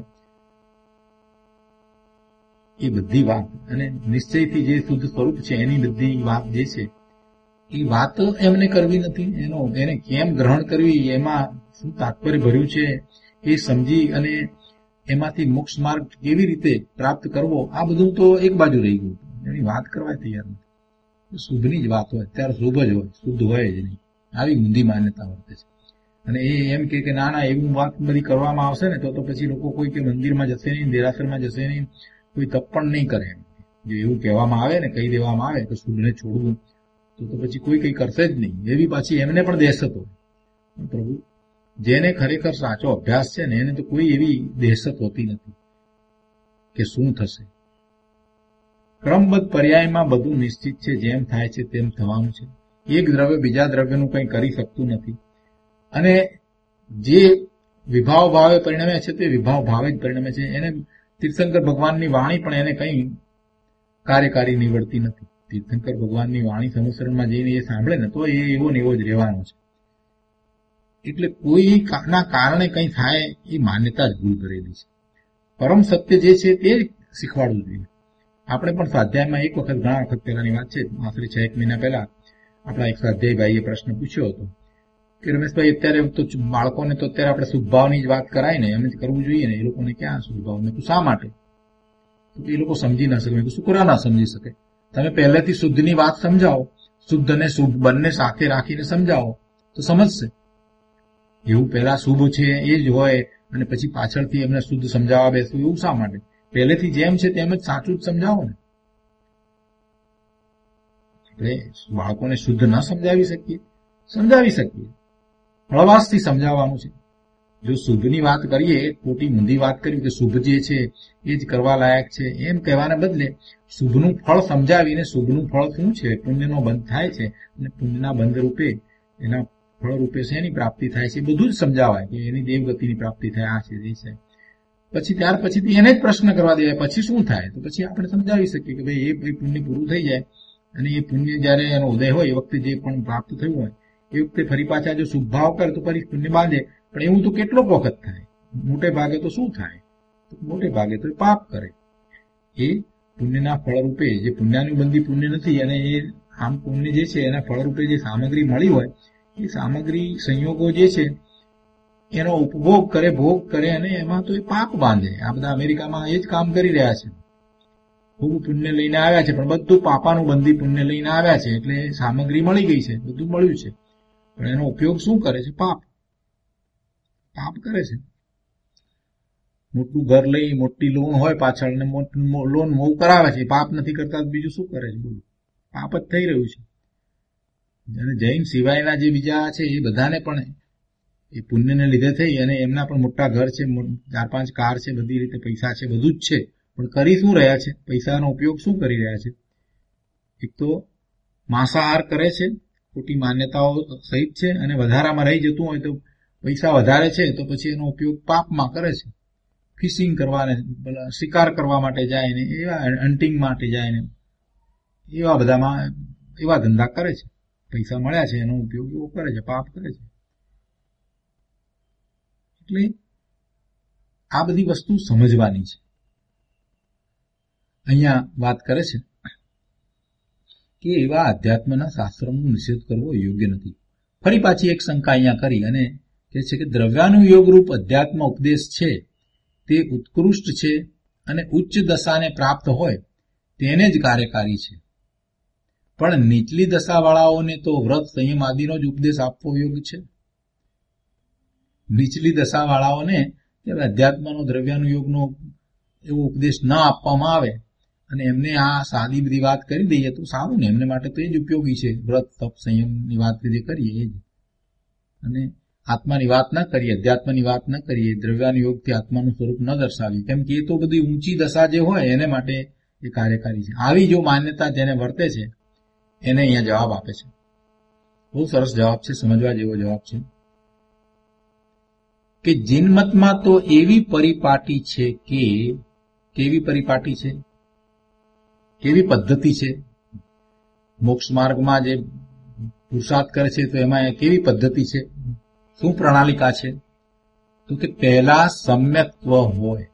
એ બધી વાત અને નિશ્ચયથી જે શુદ્ધ સ્વરૂપ છે એની બધી વાત જે છે એ વાત એમને કરવી નથી. એનો એને કેમ ગ્રહણ કરવી, એમાં શું તાત્પર્ય ભર્યું છે એ સમજી અને એમાંથી મોક્ષ માર્ગ કેવી રીતે પ્રાપ્ત કરવો આ બધું તો એક બાજુ રહી ગયું. એની વાત કરવા તૈયાર નથી. શુદ્ધની જ વાત હોય ત્યારે શુભ જ હોય, શુદ્ધ હોય જ નહીં. આવી ઊંધી માન્યતા વર્તે છે. અને એ એમ કે ના ના એવું વાત બધી કરવામાં આવશે ને તો તો પછી લોકો કોઈ કે મંદિરમાં જશે નહીં, દેરાસરમાં જશે નહીં, કોઈ તપ પણ નહીં કરે. જો એવું કહેવામાં આવે ને કહી દેવામાં આવે કે શુદ્ધને છોડવું તો તો પછી કોઈ કઈ કરશે જ નહીં. એવી પાછી એમને પણ દહેશત હોય. પ્રભુ જેને ખરેખર સાચો અભ્યાસ છે ને એને તો કોઈ એવી દહેશત હોતી નથી કે શું થશે. ક્રમબદ્ધ પર્યાયમાં બધું નિશ્ચિત છે, જેમ થાય છે તેમ થવાનું છે. એક દ્રવ્ય બીજા દ્રવ્યનું કંઈ કરી શકતું નથી. અને જે વિભાવ ભાવે પરિણમે છે તે વિભાવ ભાવે જ પરિણમે છે. એને તીર્થંકર ભગવાનની વાણી પણ એને કંઈ કાર્યકારી નીવડતી નથી. તીર્થંકર ભગવાનની વાણી સંવત્સરણમાં જઈને એ સાંભળે ને તો એ એવો ને એવો જ રહેવાનો છે. એટલે કોઈ ના કારણે કંઈ થાય એ માન્યતા જ ભૂલ કરેલી છે. પરમ સત્ય જે છે તે જ શીખવાડવું જોઈએ. આપણે પણ સ્વાધ્યાયમાં એક વખત ઘણા વખત પહેલાની વાત છે, આશરે છ એક મહિના પહેલા આપણા એક સ્વાધ્યાય ભાઈએ પ્રશ્ન પૂછ્યો હતો કે રમેશભાઈ અત્યારે તો બાળકોને તો અત્યારે આપણે શુભભાવની જ વાત કરાય ને, એમ જ કરવું જોઈએ ને, એ લોકોને ક્યાં શુભભાવ? મેં શા માટે? તો એ લોકો સમજી ના શકે. મેં શું કરવા ના સમજી શકે? તમે પહેલેથી શુદ્ધની વાત સમજાવો, શુદ્ધ અને શુભ બંને સાથે રાખીને સમજાવો તો સમજશે. એવું પહેલા શુભ છે એ જ હોય અને પછી પાછળથી એમને શુદ્ધ સમજાવવા બેસવું એવું શા માટે? પહેલેથી જેમ છે તેમ જ સાચું જ સમજાવો ને. આપણે બાળકોને શુદ્ધ ના સમજાવી શકીએ? સમજાવી શકીએ, હળવાશથી સમજાવવાનું છે. જો શુભની વાત કરીએ, ખોટી ઊંધી વાત કરી કે શુભ જે છે એ જ કરવા લાયક છે એમ કહેવાને બદલે શુભનું ફળ સમજાવીને શુભનું ફળ શું છે, પુણ્યનો બંધ થાય છે અને પુણ્યના બંધ રૂપે એના ફળ રૂપે શેની પ્રાપ્તિ થાય છે બધું જ સમજાવાય કે એની દેવગતિની પ્રાપ્તિ થાય, આ છે એ છે. પછી ત્યાર પછી એને જ પ્રશ્ન કરવા દેવાય પછી શું થાય? તો પછી આપણે સમજાવી શકીએ કે ભાઈ એ પુણ્ય પૂરું થઈ જાય અને એ પુણ્ય જયારે એનો ઉદય હોય એ વખતે જે પણ પ્રાપ્ત થયું હોય એ વખતે ફરી પાછા જો શુભભાવ કરે તો ફરી પુણ્ય બાંધે, પણ એવું તો કેટલોક વખત થાય. મોટે ભાગે તો શું થાય? મોટે ભાગે તો પાપ કરે. એ પુણ્યના ફળરૂપે, જે પુણ્યાનુબંધી પુણ્ય નથી, અને એ આમ પુણ્ય જે છે એના ફળરૂપે જે સામગ્રી મળી હોય, એ સામગ્રી સંયોગો જે છે એનો ઉપભોગ કરે, ભોગ કરે, અને એમાં તો એ પાપ બાંધે. આ બધા અમેરિકામાં એ જ કામ કરી રહ્યા છે. ખૂબ પુણ્ય લઈને આવ્યા છે, પણ બધું પાપાનું બંધી પુણ્ય લઈને આવ્યા છે. એટલે સામગ્રી મળી ગઈ છે, બધું મળ્યું છે, પણ એનો ઉપયોગ શું કરે છે? પાપ પાપ કરે છે. મોટું ઘર લઈ, મોટી લોન હોય પાછળ, ને લોન મોવ કરાવે છે. પાપ નથી કરતા બીજું શું કરે છે? બોલો, પાપ જ થઈ રહ્યું છે. અને જૈન સિવાયના જે બીજા છે એ બધાને પણ એ પુણ્યને લીધે થઈ અને એમના પણ મોટા ઘર છે, ચાર પાંચ કાર છે, બધી રીતે પૈસા છે, બધું જ છે, પણ કરી શું રહ્યા છે? પૈસાનો ઉપયોગ શું કરી રહ્યા છે? એક તો માંસાહાર કરે છે, ખોટી માન્યતાઓ સહિત છે, અને વધારામાં રહી જતું હોય તો પૈસા વધારે છે તો પછી એનો ઉપયોગ પાપમાં કરે છે. ફિશિંગ કરવાને, શિકાર કરવા માટે જાય ને, એવા હન્ટિંગ માટે જાય ને, એવા બધામાં એવા ધંધા કરે છે. પૈસા મળ્યા છે એનો ઉપયોગ એવો કરે છે, પાપ કરે છે. એટલે આ બધી વસ્તુ સમજવાની છે. અહીંયા વાત કરે છે કે એવા અધ્યાત્મના શાસ્ત્રનો નિષેધ કરવો યોગ્ય નથી. ફરી પાછી એક શંકા અહીંયા કરી અને કહે છે કે દ્રવ્યાનુયોગ રૂપ અધ્યાત્મ ઉપદેશ છે તે ઉત્કૃષ્ટ છે અને ઉચ્ચ દશાને પ્રાપ્ત હોય તેને જ કાર્યકારી છે, પણ નીચલી દશાવાળાઓને તો વ્રત સંયમ આદિનો જ ઉપદેશ આપવો યોગ્ય છે. નીચલી દશાવાળાઓને અધ્યાત્મનો દ્રવ્યાનુયોગનો એવો ઉપદેશ ન આપવામાં આવે અને એમને આ સાદી બધી વાત કરી દઈએ તો સારું ને, એમને માટે તો એ જ ઉપયોગી છે. વ્રત તપ સંયમની વાત જે કરીએ એ જ, અને આત્માની વાત ન કરીએ, અધ્યાત્મની વાત ન કરીએ, દ્રવ્યાનુયોગથી આત્માનું સ્વરૂપ ન દર્શાવીએ, કેમ કે એ તો બધી ઊંચી દશા જે હોય એને માટે એ કાર્યકારી છે. આવી જો માન્યતા જેને વર્તે છે એને અહીંયા જવાબ આપે છે. બહુ સરસ જવાબ છે, સમજવા જેવો જવાબ છે કે જીનમતમાં તો એવી પરિપાટી છે કે કેવી પરિપાટી છે, કેવી પદ્ધતિ છે, મોક્ષ માર્ગમાં જે પુરુષાર્થ કરે છે તો એમાં કેવી પદ્ધતિ છે, શું પ્રણાલિકા છે? તો કે પહેલા સમ્યક્ત્વ હોય,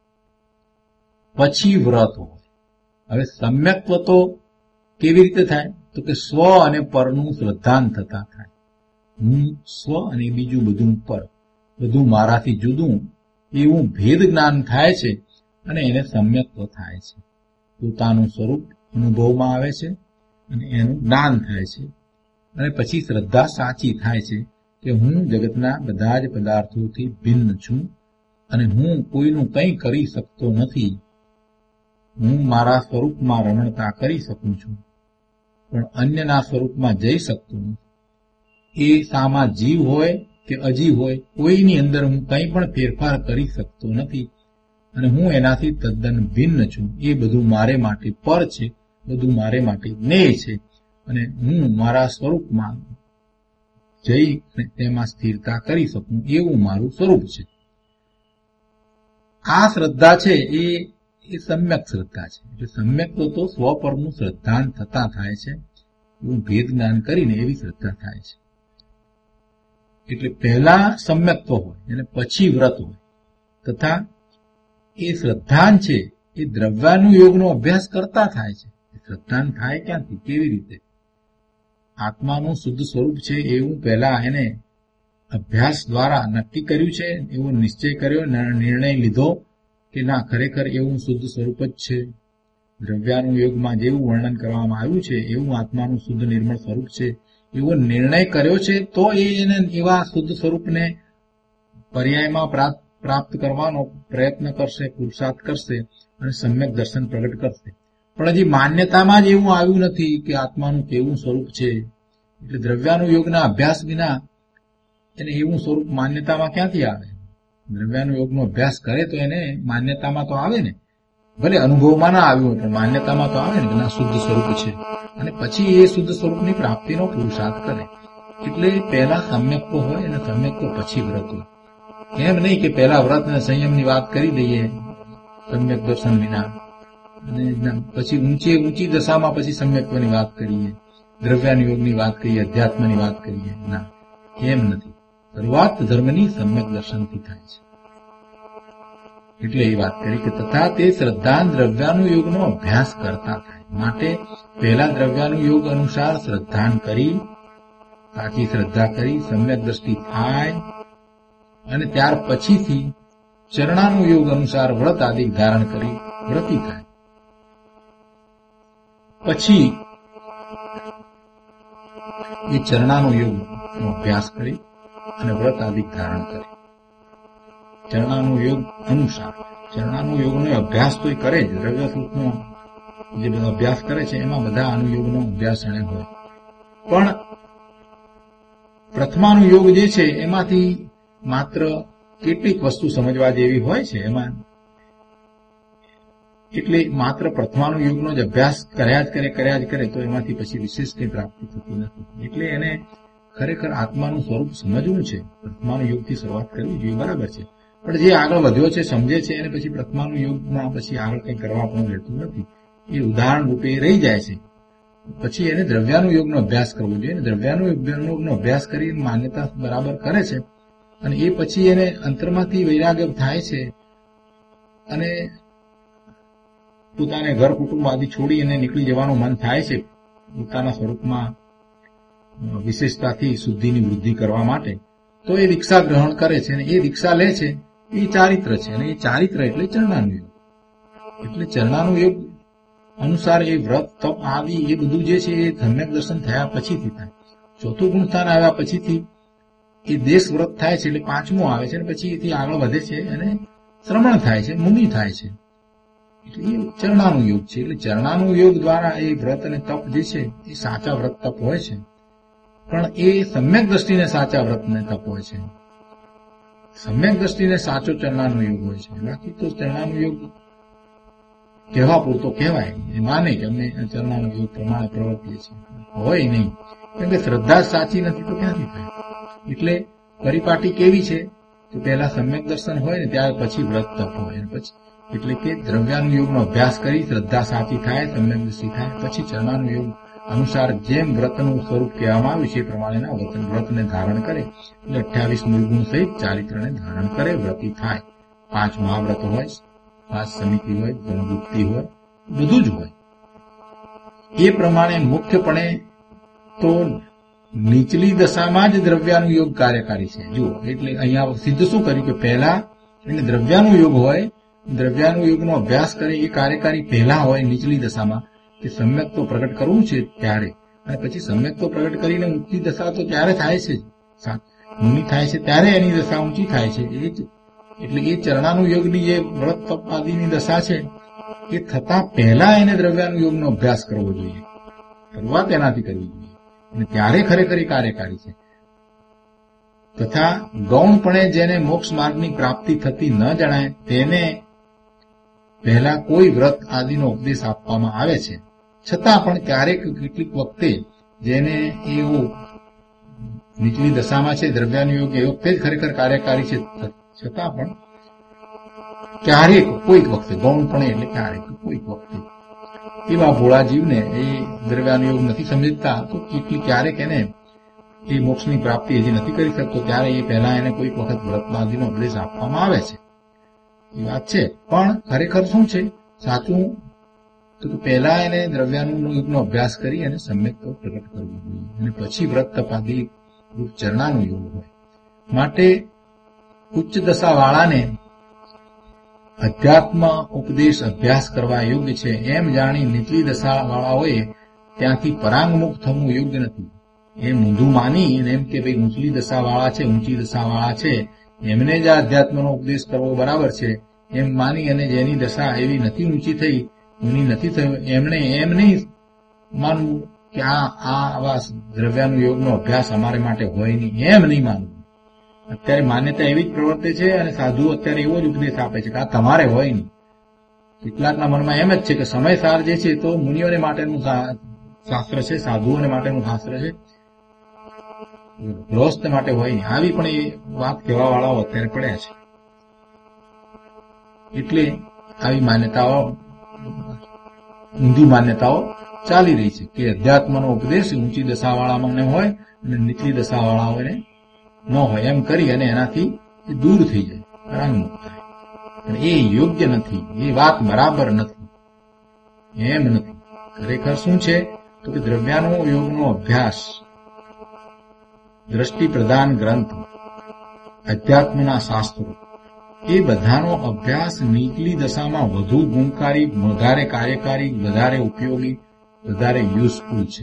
પછી વ્રત હોય. હવે સમ્યક્ત્વ તો કેવી રીતે થાય? તો કે સ્વ અને પરનું શ્રદ્ધાન થતા થાય. હું સ્વ અને બીજું બધું પર, બધું મારાથી જુદું, એવું ભેદ જ્ઞાન થાય છે અને એને સમ્યક્ત્વ થાય છે. પોતાનું સ્વરૂપ અનુભવમાં આવે છે અને એનું જ્ઞાન થાય છે, અને પછી શ્રદ્ધા સાચી થાય છે કે હું જગતના બધા જ પદાર્થોથી ભિન્ન છું અને હું કોઈનું કંઈ કરી શકતો નથી. હું મારા સ્વરૂપમાં રમણતા કરી શકું છું પણ અન્યના સ્વરૂપમાં જઈ શકતો નથી. એ સામા જીવ હોય કે અજીવ હોય, કોઈની અંદર હું કંઈ પણ ફેરફાર કરી શકતો નથી અને હું એનાથી તદ્દન ભિન્ન છું. એ બધું મારે માટે પર છે, બધું મારે માટે જ્ઞેય છે, અને હું મારા સ્વરૂપમાં જઈ તેમાં સ્થિરતા કરી શકું એવું મારું સ્વરૂપ છે. આ શ્રદ્ધા છે એ એ સમ્યક શ્રદ્ધા છે. એટલે સમ્યક તો સ્વપરનું શ્રદ્ધાન થતા થાય છે, એવું ભેદ જ્ઞાન કરીને એવી શ્રદ્ધા થાય છે. એટલે પહેલા સમ્યક્ત્વ હોય અને પછી વ્રત હોય, તથા એ શ્રદ્ધાન છે એ દ્રવ્યાનુયોગનો અભ્યાસ કરતા થાય છે. શ્રદ્ધાન થાય ક્યાંથી, કેવી રીતે? આત્માનું શુદ્ધ સ્વરૂપ છે એવું પહેલા એને અભ્યાસ દ્વારા નક્કી કર્યું છે, એવો નિશ્ચય કર્યો, નિર્ણય લીધો કે ના, ખરેખર એવું શુદ્ધ સ્વરૂપ જ છે. દ્રવ્યાનુયોગમાં જેવું વર્ણન કરવામાં આવ્યું છે એવું આત્માનું શુદ્ધ નિર્મળ સ્વરૂપ છે, એવો નિર્ણય કર્યો છે, તો એ એને એવા શુદ્ધ સ્વરૂપને પર્યાયમાં પ્રાપ્ત પ્રાપ્ત કરવાનો પ્રયત્ન કરશે, પુરુષાર્થ કરશે અને સમ્યક દર્શન પ્રગટ કરશે. પણ હજી માન્યતામાં જ એવું આવ્યું નથી કે આત્માનું કેવું સ્વરૂપ છે. એટલે દ્રવ્યાનુયોગના અભ્યાસ વિના એને એવું સ્વરૂપ માન્યતામાં ક્યાંથી આવે? દ્રવ્યાનુયોગનો અભ્યાસ કરે તો એને માન્યતામાં તો આવે ને, ભલે અનુભવમાં ના આવ્યું હોય પણ માન્યતામાં તો આવે ને કે ના શુદ્ધ સ્વરૂપ છે, અને પછી એ શુદ્ધ સ્વરૂપની પ્રાપ્તિનો પુરુષાર્થ કરે. એટલે પહેલા સમ્યક્ત્વ હોય અને સમ્યક્ત્વ પછી વ્રત હોય. એમ નહીં કે પહેલા વ્રત અને સંયમની વાત કરી દઈએ સમ્યક દર્શન વિના, અને પછી ઊંચી ઊંચી દશામાં પછી સમ્યક્ત્વની વાત કરીએ, દ્રવ્યાનુયોગની વાત કરીએ, અધ્યાત્મની વાત કરીએ. ના, એમ નથી. શરૂઆત ધર્મની સમ્યક દર્શનથી થાય છે. એટલે એ વાત કરી કે તથા તે શ્રદ્ધા દ્રવ્યાનુયોગનો અભ્યાસ કરતા થાય. માટે પહેલા દ્રવ્યાનુયોગ અનુસાર શ્રદ્ધાન કરી, સાચી શ્રદ્ધા કરી, સમ્યક દ્રષ્ટિ થાય અને ત્યાર પછીથી ચરણાનુયોગ અનુસાર વ્રત આદિ ધારણ કરી વ્રતી થાય. પછી એ ચરણાનુયોગનો અભ્યાસ કરી અને વ્રત આદિ ધારણ કરી. ચરણાનુયોગ અનુસાર ચરણાનુયોગનો અભ્યાસ તો એ કરે જ. દ્રવ્ય સૂત્રનો જે બધો અભ્યાસ કરે છે એમાં બધા અનુયોગનો અભ્યાસ એને હોય. પણ પ્રથમાનુયોગ જે છે એમાંથી માત્ર કેટલીક વસ્તુ સમજવા જેવી હોય છે એમાં, એટલે માત્ર પ્રથમાનુયોગનો જ અભ્યાસ કર્યા જ કરે કર્યા જ કરે તો એમાંથી પછી વિશેષ કંઈ પ્રાપ્તિ થતી નથી. એટલે એને ખરેખર આત્માનું સ્વરૂપ સમજવું છે. પ્રથમાનુયોગથી શરૂઆત કરવી જોઈએ, બરાબર છે. પણ જે આગળ વધ્યો છે, સમજે છે, એને પછી પ્રથમાનુયોગમાં પછી આગળ કંઈ કરવા પણ રહેતું નથી. એ ઉદાહરણ રૂપે રહી જાય છે. પછી એને દ્રવ્યાનુયોગનો અભ્યાસ કરવો જોઈએ. દ્રવ્યાનુયોગનો અભ્યાસ કરી માન્યતા બરાબર કરે છે અને એ પછી એને અંતરમાંથી વૈરાગ્ય થાય છે અને પોતાને ઘર કુટુંબ આદિ છોડી અને નીકળી જવાનું મન થાય છે પોતાના સ્વરૂપમાં વિશેષતાથી શુદ્ધિની વૃદ્ધિ કરવા માટે, તો એ દીક્ષા ગ્રહણ કરે છે અને એ દીક્ષા લે છે. એ ચારિત્ર છે અને એ ચારિત્ર એટલે ચરણાનુયોગ. એટલે ચરણાનુયોગ અનુસાર એ વ્રત તપ આદિ એ બધું જે છે એ સમ્યક દર્શન થયા પછીથી થાય. ચોથું ગુણસ્થાન આવ્યા પછીથી એ દેશ વ્રત થાય છે, એટલે પાંચમું આવે છે અને પછી એથી આગળ વધે છે અને શ્રમણ થાય છે, મુનિ થાય છે. એટલે એ ચરણાનુયોગ છે. એટલે ચરણાનુયોગ દ્વારા એ વ્રત અને તપ જે છે એ સાચા વ્રત તપ હોય છે, પણ એ સમ્યક દ્રષ્ટિને સાચા વ્રત ને તપ હોય છે. સમ્યક દ્રષ્ટિને સાચો ચરણાનુયોગ હોય છે. બાકી તો ચરણાનુયોગ કહેવા પૂરતો કહેવાય, એ માને કે અમે ચરણાનુયોગ પ્રમાણે પ્રવર્તીએ છીએ, હોય નહીં. કેમ કે શ્રદ્ધા સાચી નથી તો ક્યાંથી થાય? એટલે પરિપાટી કેવી છે તો પહેલા સમ્યક દર્શન હોય ને ત્યાર પછી વ્રત તપ હોય. પછી એટલે કે દ્રવ્યાનુયોગનો અભ્યાસ કરી શ્રદ્ધા સાચી થાય, સમ્યક દ્રષ્ટિ થાય, પછી ચરણાનુયોગ અનુસાર જેમ વ્રતનું સ્વરૂપ કહેવામાં આવ્યું છે એ પ્રમાણેના વ્રતને ધારણ કરે. એટલે અઠ્યાવીસ મૂળગુણ સહિત ચારિત્રને ધારણ કરે, વ્રતી થાય. પાંચ મહાવ્રત હોય, પાંચ સમિતિ હોય, ગુપ્તિ હોય, બધું જ હોય. એ પ્રમાણે મુખ્યપણે તો નીચલી દશામાં જ દ્રવ્યાનુયોગ કાર્યકારી છે. જુઓ, એટલે અહીંયા સિદ્ધ શું કર્યું કે પહેલા એટલે દ્રવ્યાનુયોગ હોય, દ્રવ્યાનુયોગનો અભ્યાસ કરે એ કાર્યકારી પહેલા હોય નીચલી દશામાં, કે સમ્યક તો પ્રગટ કરવું છે ત્યારે, અને પછી સમ્યક તો પ્રગટ કરીને ઊંચી દશા તો ત્યારે થાય છે, મુનિ થાય છે ત્યારે એની દશા ઊંચી થાય છે. એ જ એટલે એ ચરણાનુયોગની જે વ્રત તપ આદિની દશા છે એ થતા પહેલા એને દ્રવ્યાનુયોગનો અભ્યાસ કરવો જોઈએ, શરૂઆત એનાથી કરવી જોઈએ, અને ત્યારે ખરેખર એ કાર્યકારી છે. તથા ગૌણપણે જેને મોક્ષ માર્ગની પ્રાપ્તિ થતી ન જણાય તેને પહેલા કોઈ વ્રત આદિનો ઉપદેશ આપવામાં આવે છે, છતાં પણ ક્યારેક કેટલીક વખતે જેને એવો નીચલી દશામાં છે દ્રવ્યાનુયોગ એ વખતે જ ખરેખર કાર્યકારી છે, છતાં પણ ક્યારેક કોઈક વખતે, ગૌણપણે એટલે ક્યારેક કોઈક વખતે એવા ભોળા જીવને એ દ્રવ્યાનુયોગ નથી સમજતા તો કેટલી ક્યારેક એને એ મોક્ષની પ્રાપ્તિ હજી નથી કરી શકતો, ત્યારે એ પહેલા એને કોઈક વખત વ્રતમાદિનો ઉપદેશ આપવામાં આવે છે. એ વાત છે. પણ ખરેખર શું છે સાચું તો પહેલા એને દ્રવ્યાનુયોગનો અભ્યાસ કરી અને સમ્યક તો પ્રગટ કરવું જોઈએ, અને પછી વ્રત તપાદી રૂપ ચરણાનુયોગ હોય. માટે ઉચ્ચ દશા વાળાને અધ્યાત્મ ઉપદેશ અભ્યાસ કરવા યોગ્ય છે એમ જાણી નીચલી દશા વાળાઓએ ત્યાંથી પરાંગમુખ થવું યોગ્ય નથી. એમ ઊંધું માની એમ કે ભાઈ ઊંચલી દશા વાળા છે, ઊંચી દશા વાળા છે, એમને જ આ અધ્યાત્મનો ઉપદેશ કરવો બરાબર છે એમ માની અને જેની દશા એવી નથી ઊંચી થઈ, ઊની નથી થયું, એમણે એમ નહીં માનવું કે આ આવા દ્રવ્યાનુયોગનો અભ્યાસ અમારે માટે હોય નહીં, એમ નહીં માનવું. અત્યારે માન્યતા એવી જ પ્રવર્તે છે અને સાધુ અત્યારે એવો જ ઉપદેશ આપે છે કે આ તમારે હોય નહીં. કેટલાકના મનમાં એમ જ છે કે સમયસાર જે છે તો મુનિઓને માટેનું શાસ્ત્ર છે, સાધુઓને માટેનું શાસ્ત્ર છે, ગૃહસ્થ માટે હોય નહીં. આવી પણ એ વાત કહેવા વાળાઓ અત્યારે પડ્યા છે. એટલે આવી માન્યતાઓ, ઊંધી માન્યતાઓ ચાલી રહી છે કે અધ્યાત્મનો ઉપદેશ ઊંચી દશાવાળામાં હોય અને નીચલી દશાવાળાઓને ન હોય એમ કરી અને એનાથી દૂર થઈ જાય, પરાંગમુક્ત થાય. પણ એ યોગ્ય નથી, એ વાત બરાબર નથી, એમ નથી. ખરેખર શું છે તો કે દ્રવ્યાનુભવ યોગનો અભ્યાસ, દ્રષ્ટિ પ્રધાન ગ્રંથ, અધ્યાત્મના શાસ્ત્રો, એ બધાનો અભ્યાસ નીચલી દશામાં વધુ ગુણકારી, વધારે કાર્યકારી, વધારે ઉપયોગી, વધારે યુઝફુલ છે.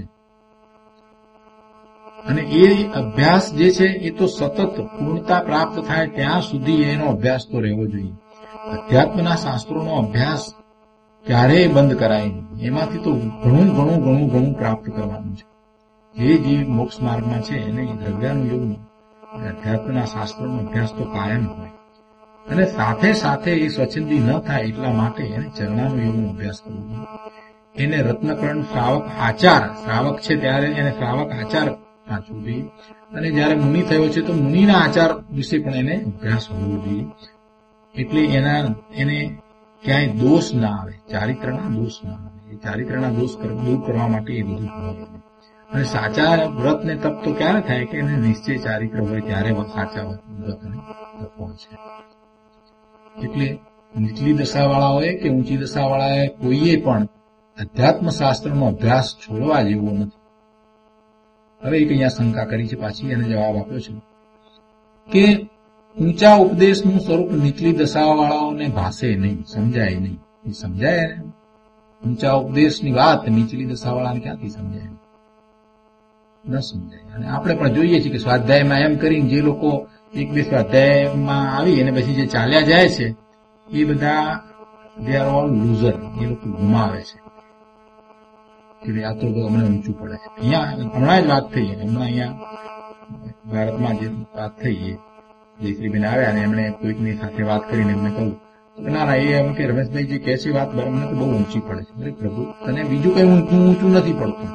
અને એ અભ્યાસ જે છે એ તો સતત પૂર્ણતા પ્રાપ્ત થાય ત્યાં સુધી એનો અભ્યાસ તો રહેવો જોઈએ. અધ્યાત્મના શાસ્ત્રોનો અભ્યાસ ક્યારેય બંધ કરાય નહીં. એમાંથી તો ઘણું ઘણું ઘણું ઘણું પ્રાપ્ત કરવાનું છે. જે જીવ મોક્ષ માર્ગમાં છે એને દ્રવ્યાનું યોગનો અધ્યાત્મના શાસ્ત્રોનો અભ્યાસ તો કાયમ હોય. અને સાથે સાથે એ સ્વચ્છંદી ન થાય એટલા માટે એને ચરણાનું યોગનો અભ્યાસ કરવો જોઈએ. એને રત્નકર્ણ શ્રાવક આચાર, શ્રાવક છે ત્યારે એને શ્રાવક આચાર વાંચવું જોઈએ. અને જયારે મુનિ થયો છે તો મુનિના આચાર વિશે પણ એને અભ્યાસ હોવો જોઈએ. એટલે એના એને ક્યાંય દોષ ના આવે, ચારિત્રના દોષ ના આવે. એ ચારિત્રના દોષ દૂર કરવા માટે એ બધું હોય. અને સાચા વ્રત ને તપ તો ક્યારે થાય કે એને નિશ્ચય ચારિત્ર હોય ત્યારે સાચા વ્રત અને તપ હોય છે. એટલે નીચલી દશાવાળાઓએ કે ઊંચી દશાવાળાએ કોઈએ પણ અધ્યાત્મ શાસ્ત્રનો અભ્યાસ છોડવા જેવો નથી. હવે એક અહીંયા શંકા કરી છે, પાછી એને જવાબ આપ્યો છે કે ઊંચા ઉપદેશનું સ્વરૂપ નીચલી દશાવાળાઓને ભાષે નહીં, સમજાય નહીં. એ સમજાય ને ઊંચા ઉપદેશની વાત નીચલી દશાવાળાને ક્યાંથી સમજાય? ન સમજાય. અને આપણે પણ જોઈએ છીએ કે સ્વાધ્યાયમાં એમ કરીને જે લોકો એક બે સ્વાધ્યાયમાં આવી અને પછી જે ચાલ્યા જાય છે એ બધા દે આર ઓલ લૂઝર. એ લોકો ગુમાવે છે કે આ તો અમને ઊંચું પડે છે. અહીંયા હમણાં જ વાત થઈ, હમણાં અહીંયા ભારતમાં જે વાત થઈ એ જયશ્રીબેન આવ્યા અને એમણે કોઈકની સાથે વાત કરીને એમને કહ્યું ના ના એ એમ કે રમેશભાઈ જે કહે છે વાત અમને તો બહુ ઊંચી પડે છે. અરે પ્રભુ, તને બીજું કઈ ઊંચું ઊંચું નથી પડતું.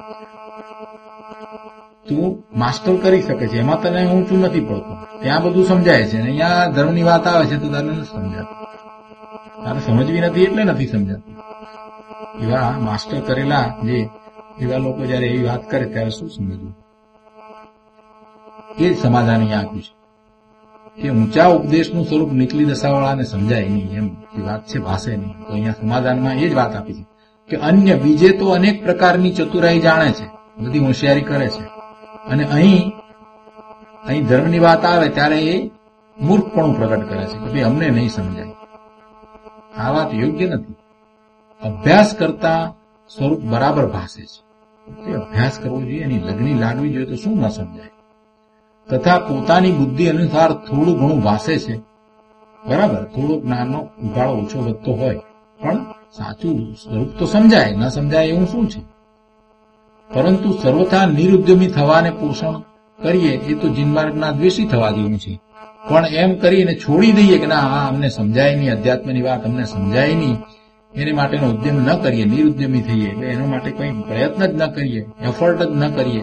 તું માસ્ટર કરી શકે છે, એમાં તને ઊંચું નથી પડતું. ત્યાં બધું સમજાય છે. અહીંયા ધર્મની વાત આવે છે તો તને નથી સમજાતું. તારે સમજવી નથી એટલે નથી સમજાતું. એવા માસ્ટર કરેલા જે એવા લોકો જયારે એવી વાત કરે ત્યારે શું સમજવું? એ જ સમાધાન અહીંયા આપ્યું છે કે ઊંચા ઉપદેશનું સ્વરૂપ નીચલી દશાવાળાને સમજાય નહીં, એમ એ વાત છે, ભાષે નહીં. તો અહીંયા સમાધાનમાં એ જ વાત આપી છે કે અન્ય બીજે તો અનેક પ્રકારની ચતુરાઈ જાણે છે, બધી હોશિયારી કરે છે. અને અહીં અહીં ધર્મની વાત આવે ત્યારે એ મૂર્ખપણું પ્રગટ કરે છે કે ભાઈ અમને નહીં સમજાય. આ વાત યોગ્ય નથી. અભ્યાસ કરતા સ્વરૂપ બરાબર ભાષે છે. અભ્યાસ કરવો જોઈએ, એની લગની લાગવી જોઈએ તો શું ન સમજાય. તથા પોતાની બુદ્ધિ અનુસાર થોડું ઘણું ભાષે છે, બરાબર, થોડો જ્ઞાનનો ઉગાડો ઓછો વધતો હોય પણ સાચું સ્વરૂપ તો સમજાય. ન સમજાય એવું શું છે? પરંતુ સર્વથા નિરુદ્યમી થવાને પોષણ કરીએ એ તો જીનમાર્ગના દ્વેષી થવા જેવું છે. પણ એમ કરીને છોડી દઈએ કે ના હા અમને સમજાય નહીં, અધ્યાત્મની વાત અમને સમજાય નહીં, એને માટેનો ઉદ્યમ ન કરીએ, નિરુદ્યમી થઈએ, એટલે એના માટે કંઈ પ્રયત્ન જ ન કરીએ, એફર્ટ જ ન કરીએ,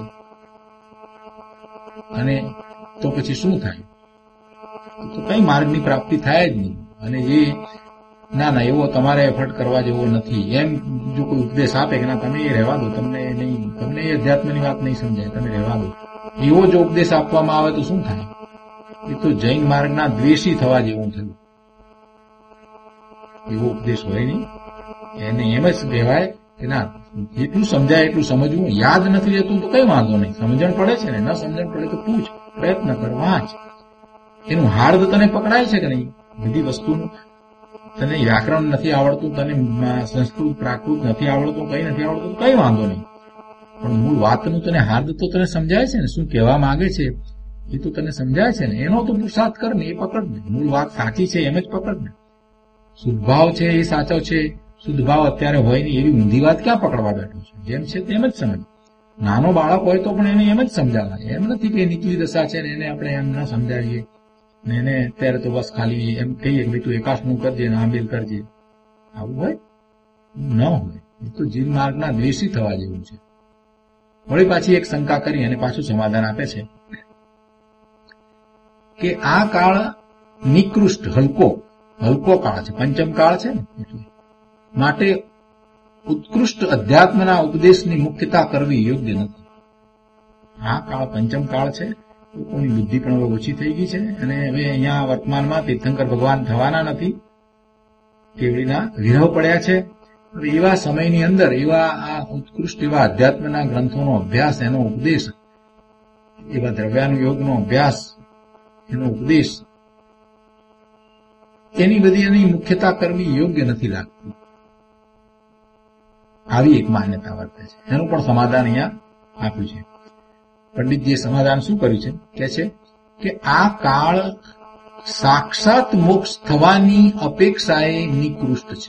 અને તો પછી શું થાય? તો કઈ માર્ગની પ્રાપ્તિ થાય જ નહીં. અને એ ના ના એવો તમારે એફર્ટ કરવા જેવો નથી એમ જો કોઈ ઉપદેશ આપે કે ના તમે એ રહેવા દો, તમને નહીં, તમને એ અધ્યાત્મની વાત નહીં સમજાય, તમે રહેવા દો, એવો જો ઉપદેશ આપવામાં આવે તો શું થાય? એ તો જૈન માર્ગના દ્વેષી થવા જેવું થયું. એવો ઉપદેશ હોય નહીં. એને એમ જ કહેવાય કે ના જેટલું સમજાય એટલું સમજવું. યાદ નથી રહેતું તો કઈ વાંધો નહીં, સમજણ પડે છે ને, ન સમજણ પડે તો પૂછ, પ્રયત્ન કર, વાંચ. એનું હાર્દ તને પકડાય છે કે નહીં? બધી વસ્તુનું તને વ્યાકરણ નથી આવડતું, તને સંસ્કૃત પ્રાકૃત નથી આવડતું, કઈ નથી આવડતું, કઈ વાંધો નહીં. પણ મૂળ વાતનું તને હાર્દ તો તને સમજાય છે ને, શું કહેવા માંગે છે એ તો તને સમજાય છે ને, એનો તો પુરુષાર્થ કર ને, એ પકડ ને. મૂળ વાત સાચી છે એમ જ પકડ ને. શુદ્ધભાવ છે એ સાચો છે, શુદ્ધભાવ અત્યારે હોય નહીં એવી ઊંધી વાત ક્યાં પકડવા બેઠો છે? જેમ છે તેમ જ સમજ. નાનો બાળક હોય તો પણ એને એમ જ સમજાવાય. એમ નથી કે નીચલી દશા છે ને એને આપણે એમ ન સમજાવીએ ને એને અત્યારે તો બસ ખાલી એમ કહીએ કે ભાઈ તું એકાશનું કરજે ને આંબેલ કરજે. આવું હોય ન હોય. એ તો જીન માર્ગના દ્વેષી થવા જેવું છે. વળી પાછી એક શંકા કરી અને પાછું સમાધાન આપે છે કે આ કાળ નિકૃષ્ટ, હલકો હલકો કાળ છે, પંચમ કાળ છે ને, એટલે માટે ઉત્કૃષ્ટ અધ્યાત્મના ઉપદેશની મુખ્યતા કરવી યોગ્ય નથી. આ કાળ પંચમ કાળ છે, લોકોની બુદ્ધિ પણ હવે ઓછી થઈ ગઈ છે અને હવે અહીંયા વર્તમાનમાં તીર્થંકર ભગવાન થવાના નથી, કેવડીના વિરહ પડ્યા છે. હવે એવા સમયની અંદર એવા આ ઉત્કૃષ્ટ એવા અધ્યાત્મના ગ્રંથોનો અભ્યાસ, એનો ઉપદેશ, એવા દ્રવ્યાનુયોગનો અભ્યાસ, એનો ઉપદેશ, એની બધી એની મુખ્યતા કરવી યોગ્ય નથી લાગતું. આવી એક માન્યતા વર્તે છે. એનું પણ સમાધાન અહીંયા આપ્યું છે. પંડિતજીએ સમાધાન શું કર્યું છે? કે છે કે આ કાળ સાક્ષાત મોક્ષ થવાની અપેક્ષાએ નિકૃષ્ટ છે.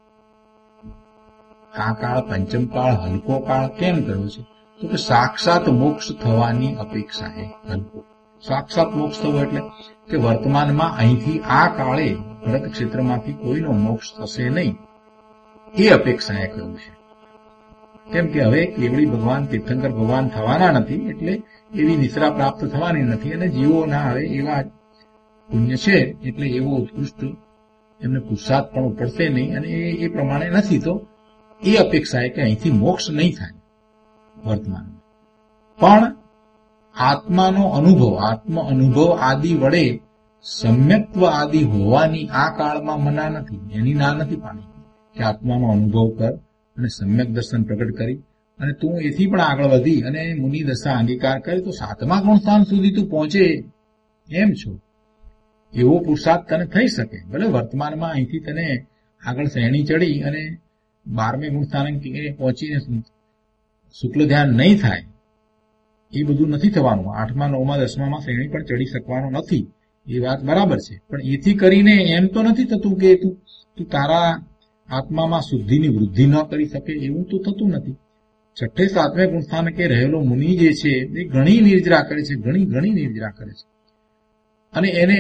આ કાળ પંચમ કાળ હલકો કાળ કેમ કર્યો છે? તો કે સાક્ષાત મોક્ષ થવાની અપેક્ષાએ હલકો. સાક્ષાત મોક્ષ થવો એટલે કે વર્તમાનમાં અહીંથી આ કાળે ભરત ક્ષેત્રમાંથી કોઈનો મોક્ષ થશે નહીં, એ અપેક્ષાએ કહ્યું છે. કેમ કે હવે કેવડી ભગવાન તીર્થંકર ભગવાન થવાના નથી, એટલે એવી નિશ્રા પ્રાપ્ત થવાની નથી, અને જીવો ના હવે એવા પુણ્ય છે એટલે એવો ઉત્કૃષ્ટ એમને પુરુષાર્થ પણ ઉપડશે નહીં, અને એ પ્રમાણે નથી. તો એ અપેક્ષાએ કે અહીંથી મોક્ષ નહીં થાય વર્તમાનમાં. પણ આત્માનો અનુભવ, આત્મ અનુભવ આદિ વડે સમ્યક્ત્વ આદિ હોવાની આ કાળમાં મના નથી, એની ના નથી પાડી કે આત્માનો અનુભવ કર અને સમ્યક દર્શન પ્રગટ કરી અને તું એથી પણ આગળ વધી અને મુનિ દશા અંગીકાર કરે તો સાતમા ગુણ સ્થાન સુધી તું પહોંચે એમ છો, એવો પુરુષાર્થ તને થઈ શકે. ભલે વર્તમાનમાં અહીંથી તને આગળ શ્રેણી ચડી અને બારમે ગુણ સ્થાન પહોંચીને શુક્લ ધ્યાન નહીં થાય, એ બધું નથી થવાનું. આઠમા નવમા દસમામાં શ્રેણી પણ ચડી શકવાનો નથી, એ વાત બરાબર છે. પણ એથી કરીને એમ તો નથી થતું કે તું તું તારા આત્મામાં શુદ્ધિની વૃદ્ધિ ન કરી શકે, એવું તો થતું નથી. છઠ્ઠે સાતમે ગુણસ્થાનકે રહેલો મુનિ જે છે એ ઘણી નિર્જરા કરે છે, ઘણી ઘણી નિર્જરા કરે છે, અને એને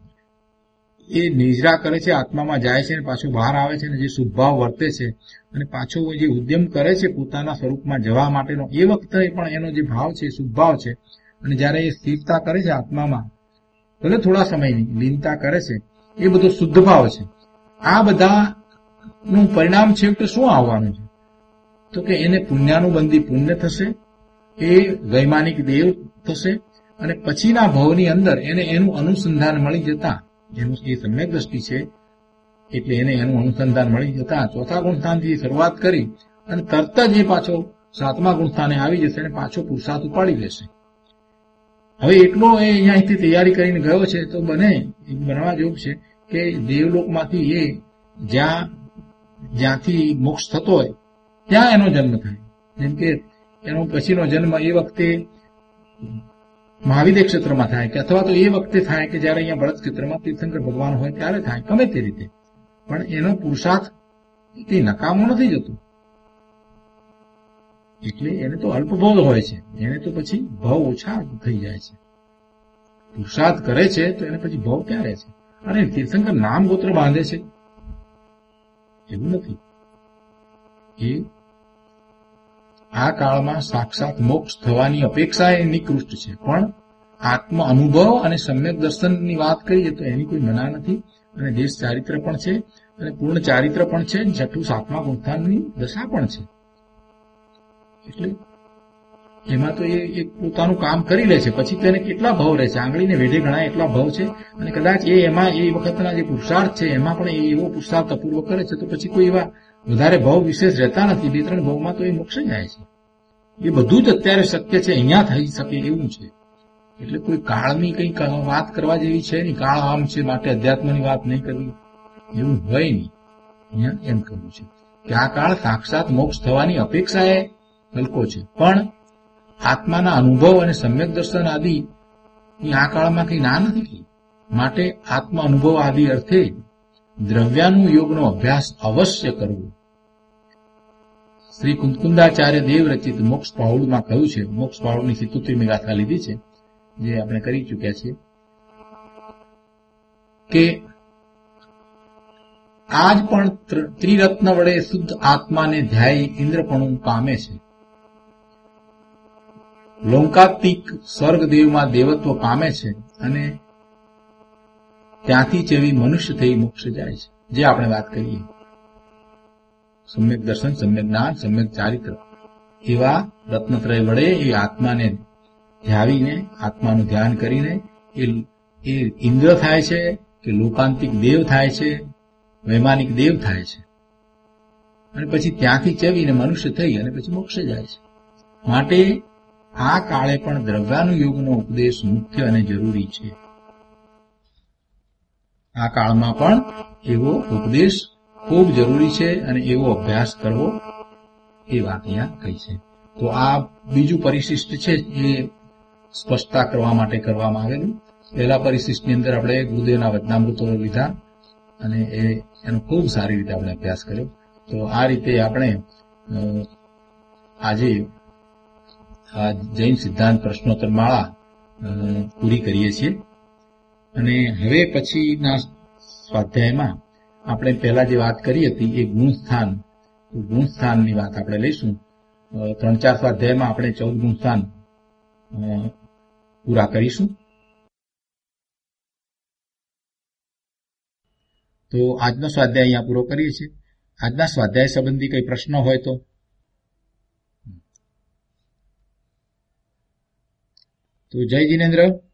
એ નિર્જરા કરે છે, આત્મામાં જાય છે, પાછો બહાર આવે છે, અને જે શુભભાવ વર્તે છે અને પાછો જે ઉદ્યમ કરે છે પોતાના સ્વરૂપમાં જવા માટેનો, એ વખતે પણ એનો જે ભાવ છે શુભભાવ છે. અને જયારે એ સ્થિરતા કરે છે આત્મામાં, ભલે થોડા સમયની લીનતા કરે છે, એ બધો શુદ્ધ ભાવ છે. આ બધા નું પરિણામ છે કે શું આવવાનું છે? તો કે એને પુણ્યાનુબંધી પુણ્ય થશે, એ વૈમાનિક દેવ થશે, અને પછીના ભાવની અંદર એને એનું અનુસંધાન મળી જતા, એનું એ સમ્યક દ્રષ્ટિ છે એટલે એને એનું અનુસંધાન મળી જતા ચોથા ગુણસ્થાનથી શરૂઆત કરી અને તરત જ એ પાછો સાતમા ગુણસ્થાને આવી જશે અને પાછો પુરુષાર્થ ઉપાડી લેશે. હવે એટલો એ અહીંયાથી તૈયારી કરીને ગયો છે તો બને બનવા જેવું છે કે દેવલોકમાંથી એ જ્યાં જ્યાંથી મોક્ષ થતો હોય ત્યાં એનો જન્મ થાય. જેમ કે એનો પછીનો જન્મ એ વખતે મહાવિદ્ય ક્ષેત્રમાં થાય કે અથવા તો એ વખતે થાય કે જયારે અહીંયા ભરત ક્ષેત્રમાં તીર્થંકર ભગવાન હોય ત્યારે થાય, ગમે તે રીતે. પણ એનો પુરુષાર્થ એ નકામો નથી જતું, એટલે એને તો અલ્પ ભાવ હોય છે, એને તો પછી ભાવ ઓછા થઈ જાય છે. પુરુષાર્થ કરે છે તો એને પછી ભાવ ક્યાં રહે છે? અરે તીર્થંકર નામ ગોત્ર બાંધે છે એવું નથી. એ આ કાળમાં સાક્ષાત મોક્ષ થવાની અપેક્ષા એ નિકૃષ્ટ છે, પણ આત્મ અનુભવ અને સમ્યક દર્શનની વાત કરીએ તો એની કોઈ મના નથી. અને દેશ ચારિત્ર પણ છે અને પૂર્ણ ચારિત્ર પણ છે, છઠ્ઠું સાતમા ગુણસ્થાનની દશા પણ છે. એટલે એમાં તો એ પોતાનું કામ કરી લે છે. પછી તેને કેટલા ભાવ રહે છે, આંગળીને વેઢે ગણાય એટલા ભાવ છે. અને કદાચ એ એમાં એ વખતના જે પુરુષાર્થ છે એમાં પણ એ એવો પુરુષાર્થ અપૂર્વ કરે છે તો પછી કોઈ એવા વધારે ભાવ વિશેષ રહેતા નથી. બે ત્રણ ભાવમાં તો એ મોક્ષ જાય છે. એ બધું જ અત્યારે શક્ય છે, અહીંયા થઈ શકે એવું છે. એટલે કોઈ કાળની કઈ વાત કરવા જેવી છે નહીં. કાળ આમ છે માટે અધ્યાત્મની વાત નહીં કરવી એવું હોય નહીં. અહીંયા એમ કહ્યું છે કે આ કાળ સાક્ષાત મોક્ષ થવાની અપેક્ષાએ હલકો છે, પણ આત્માના અનુભવ અને સમ્યક દર્શન આદિ આ કાળમાં કઈ ના નથી. માટે આત્મ અનુભવ આદિ અર્થે દ્રવ્યાનુયોગનો અભ્યાસ અવશ્ય કરવો. શ્રી કુંદકુંદાચાર્ય દેવ રચિત મોક્ષ પાઉડમાં કહ્યું છે. મોક્ષ પાઉડની સિત્તોતેરમી ગાથા લીધી છે જે આપણે કરી ચૂક્યા છીએ કે આજ પણ ત્રિરત્ન વડે શુદ્ધ આત્માને ધ્યાય ઇન્દ્રપણું પામે છે. લોકાત્મિક સ્વર્ગદેવમાં દેવત્વ પામે છે અને ત્યાંથી જેવી મનુષ્ય થઈ મોક્ષ જાય છે. જે આપણે વાત કરીએ સમ્યક દર્શન, સમ્યક જ્ઞાન, સમ્યક ચારિત્ર એવા રત્નત્રય વડે એ આત્માને ધ્યાવીને આત્માનું ધ્યાન કરીને એ એ ઇન્દ્ર થાય છે કે લોકાંતિક દેવ થાય છે, વૈમાનિક દેવ થાય છે, અને પછી ત્યાંથી ચવીને મનુષ્ય થઈ અને પછી મોક્ષે જાય છે. માટે આ કાળે પણ દ્રવ્યાનુયોગનો ઉપદેશ મુખ્ય અને જરૂરી છે. આ કાળમાં પણ એવો ઉપદેશ ખૂબ જરૂરી છે અને એવો અભ્યાસ કરવો, એ વાત અહીંયા કહી છે. તો આ બીજું પરિશિષ્ટ છે એ સ્પષ્ટતા કરવા માટે કરવામાં આવેલું. પહેલા પરિશિષ્ટની અંદર આપણે ગુરુદેવના વચનામૃતો લીધા અને એ એનો ખૂબ સારી રીતે આપણે અભ્યાસ કર્યો. તો આ રીતે આપણે આજે આ જૈન સિદ્ધાંત પ્રશ્નોત્તર માળા પૂરી કરીએ છીએ. અને હવે પછીના સ્વાધ્યાયમાં આપણે પહેલા જે વાત કરી હતી એ ગુણસ્થાન, ગુણસ્થાનની વાત આપણે લઈશું. ત્રણ ચાર સ્વાધ્યાયમાં આપણે ચૌદ ગુણસ્થાન પૂરા કરીશું. તો આજનો સ્વાધ્યાય અહીંયા પૂરો કરીએ છીએ. આજના સ્વાધ્યાય સંબંધી કઈ પ્રશ્નો હોય તો તો જય જિનેન્દ્ર.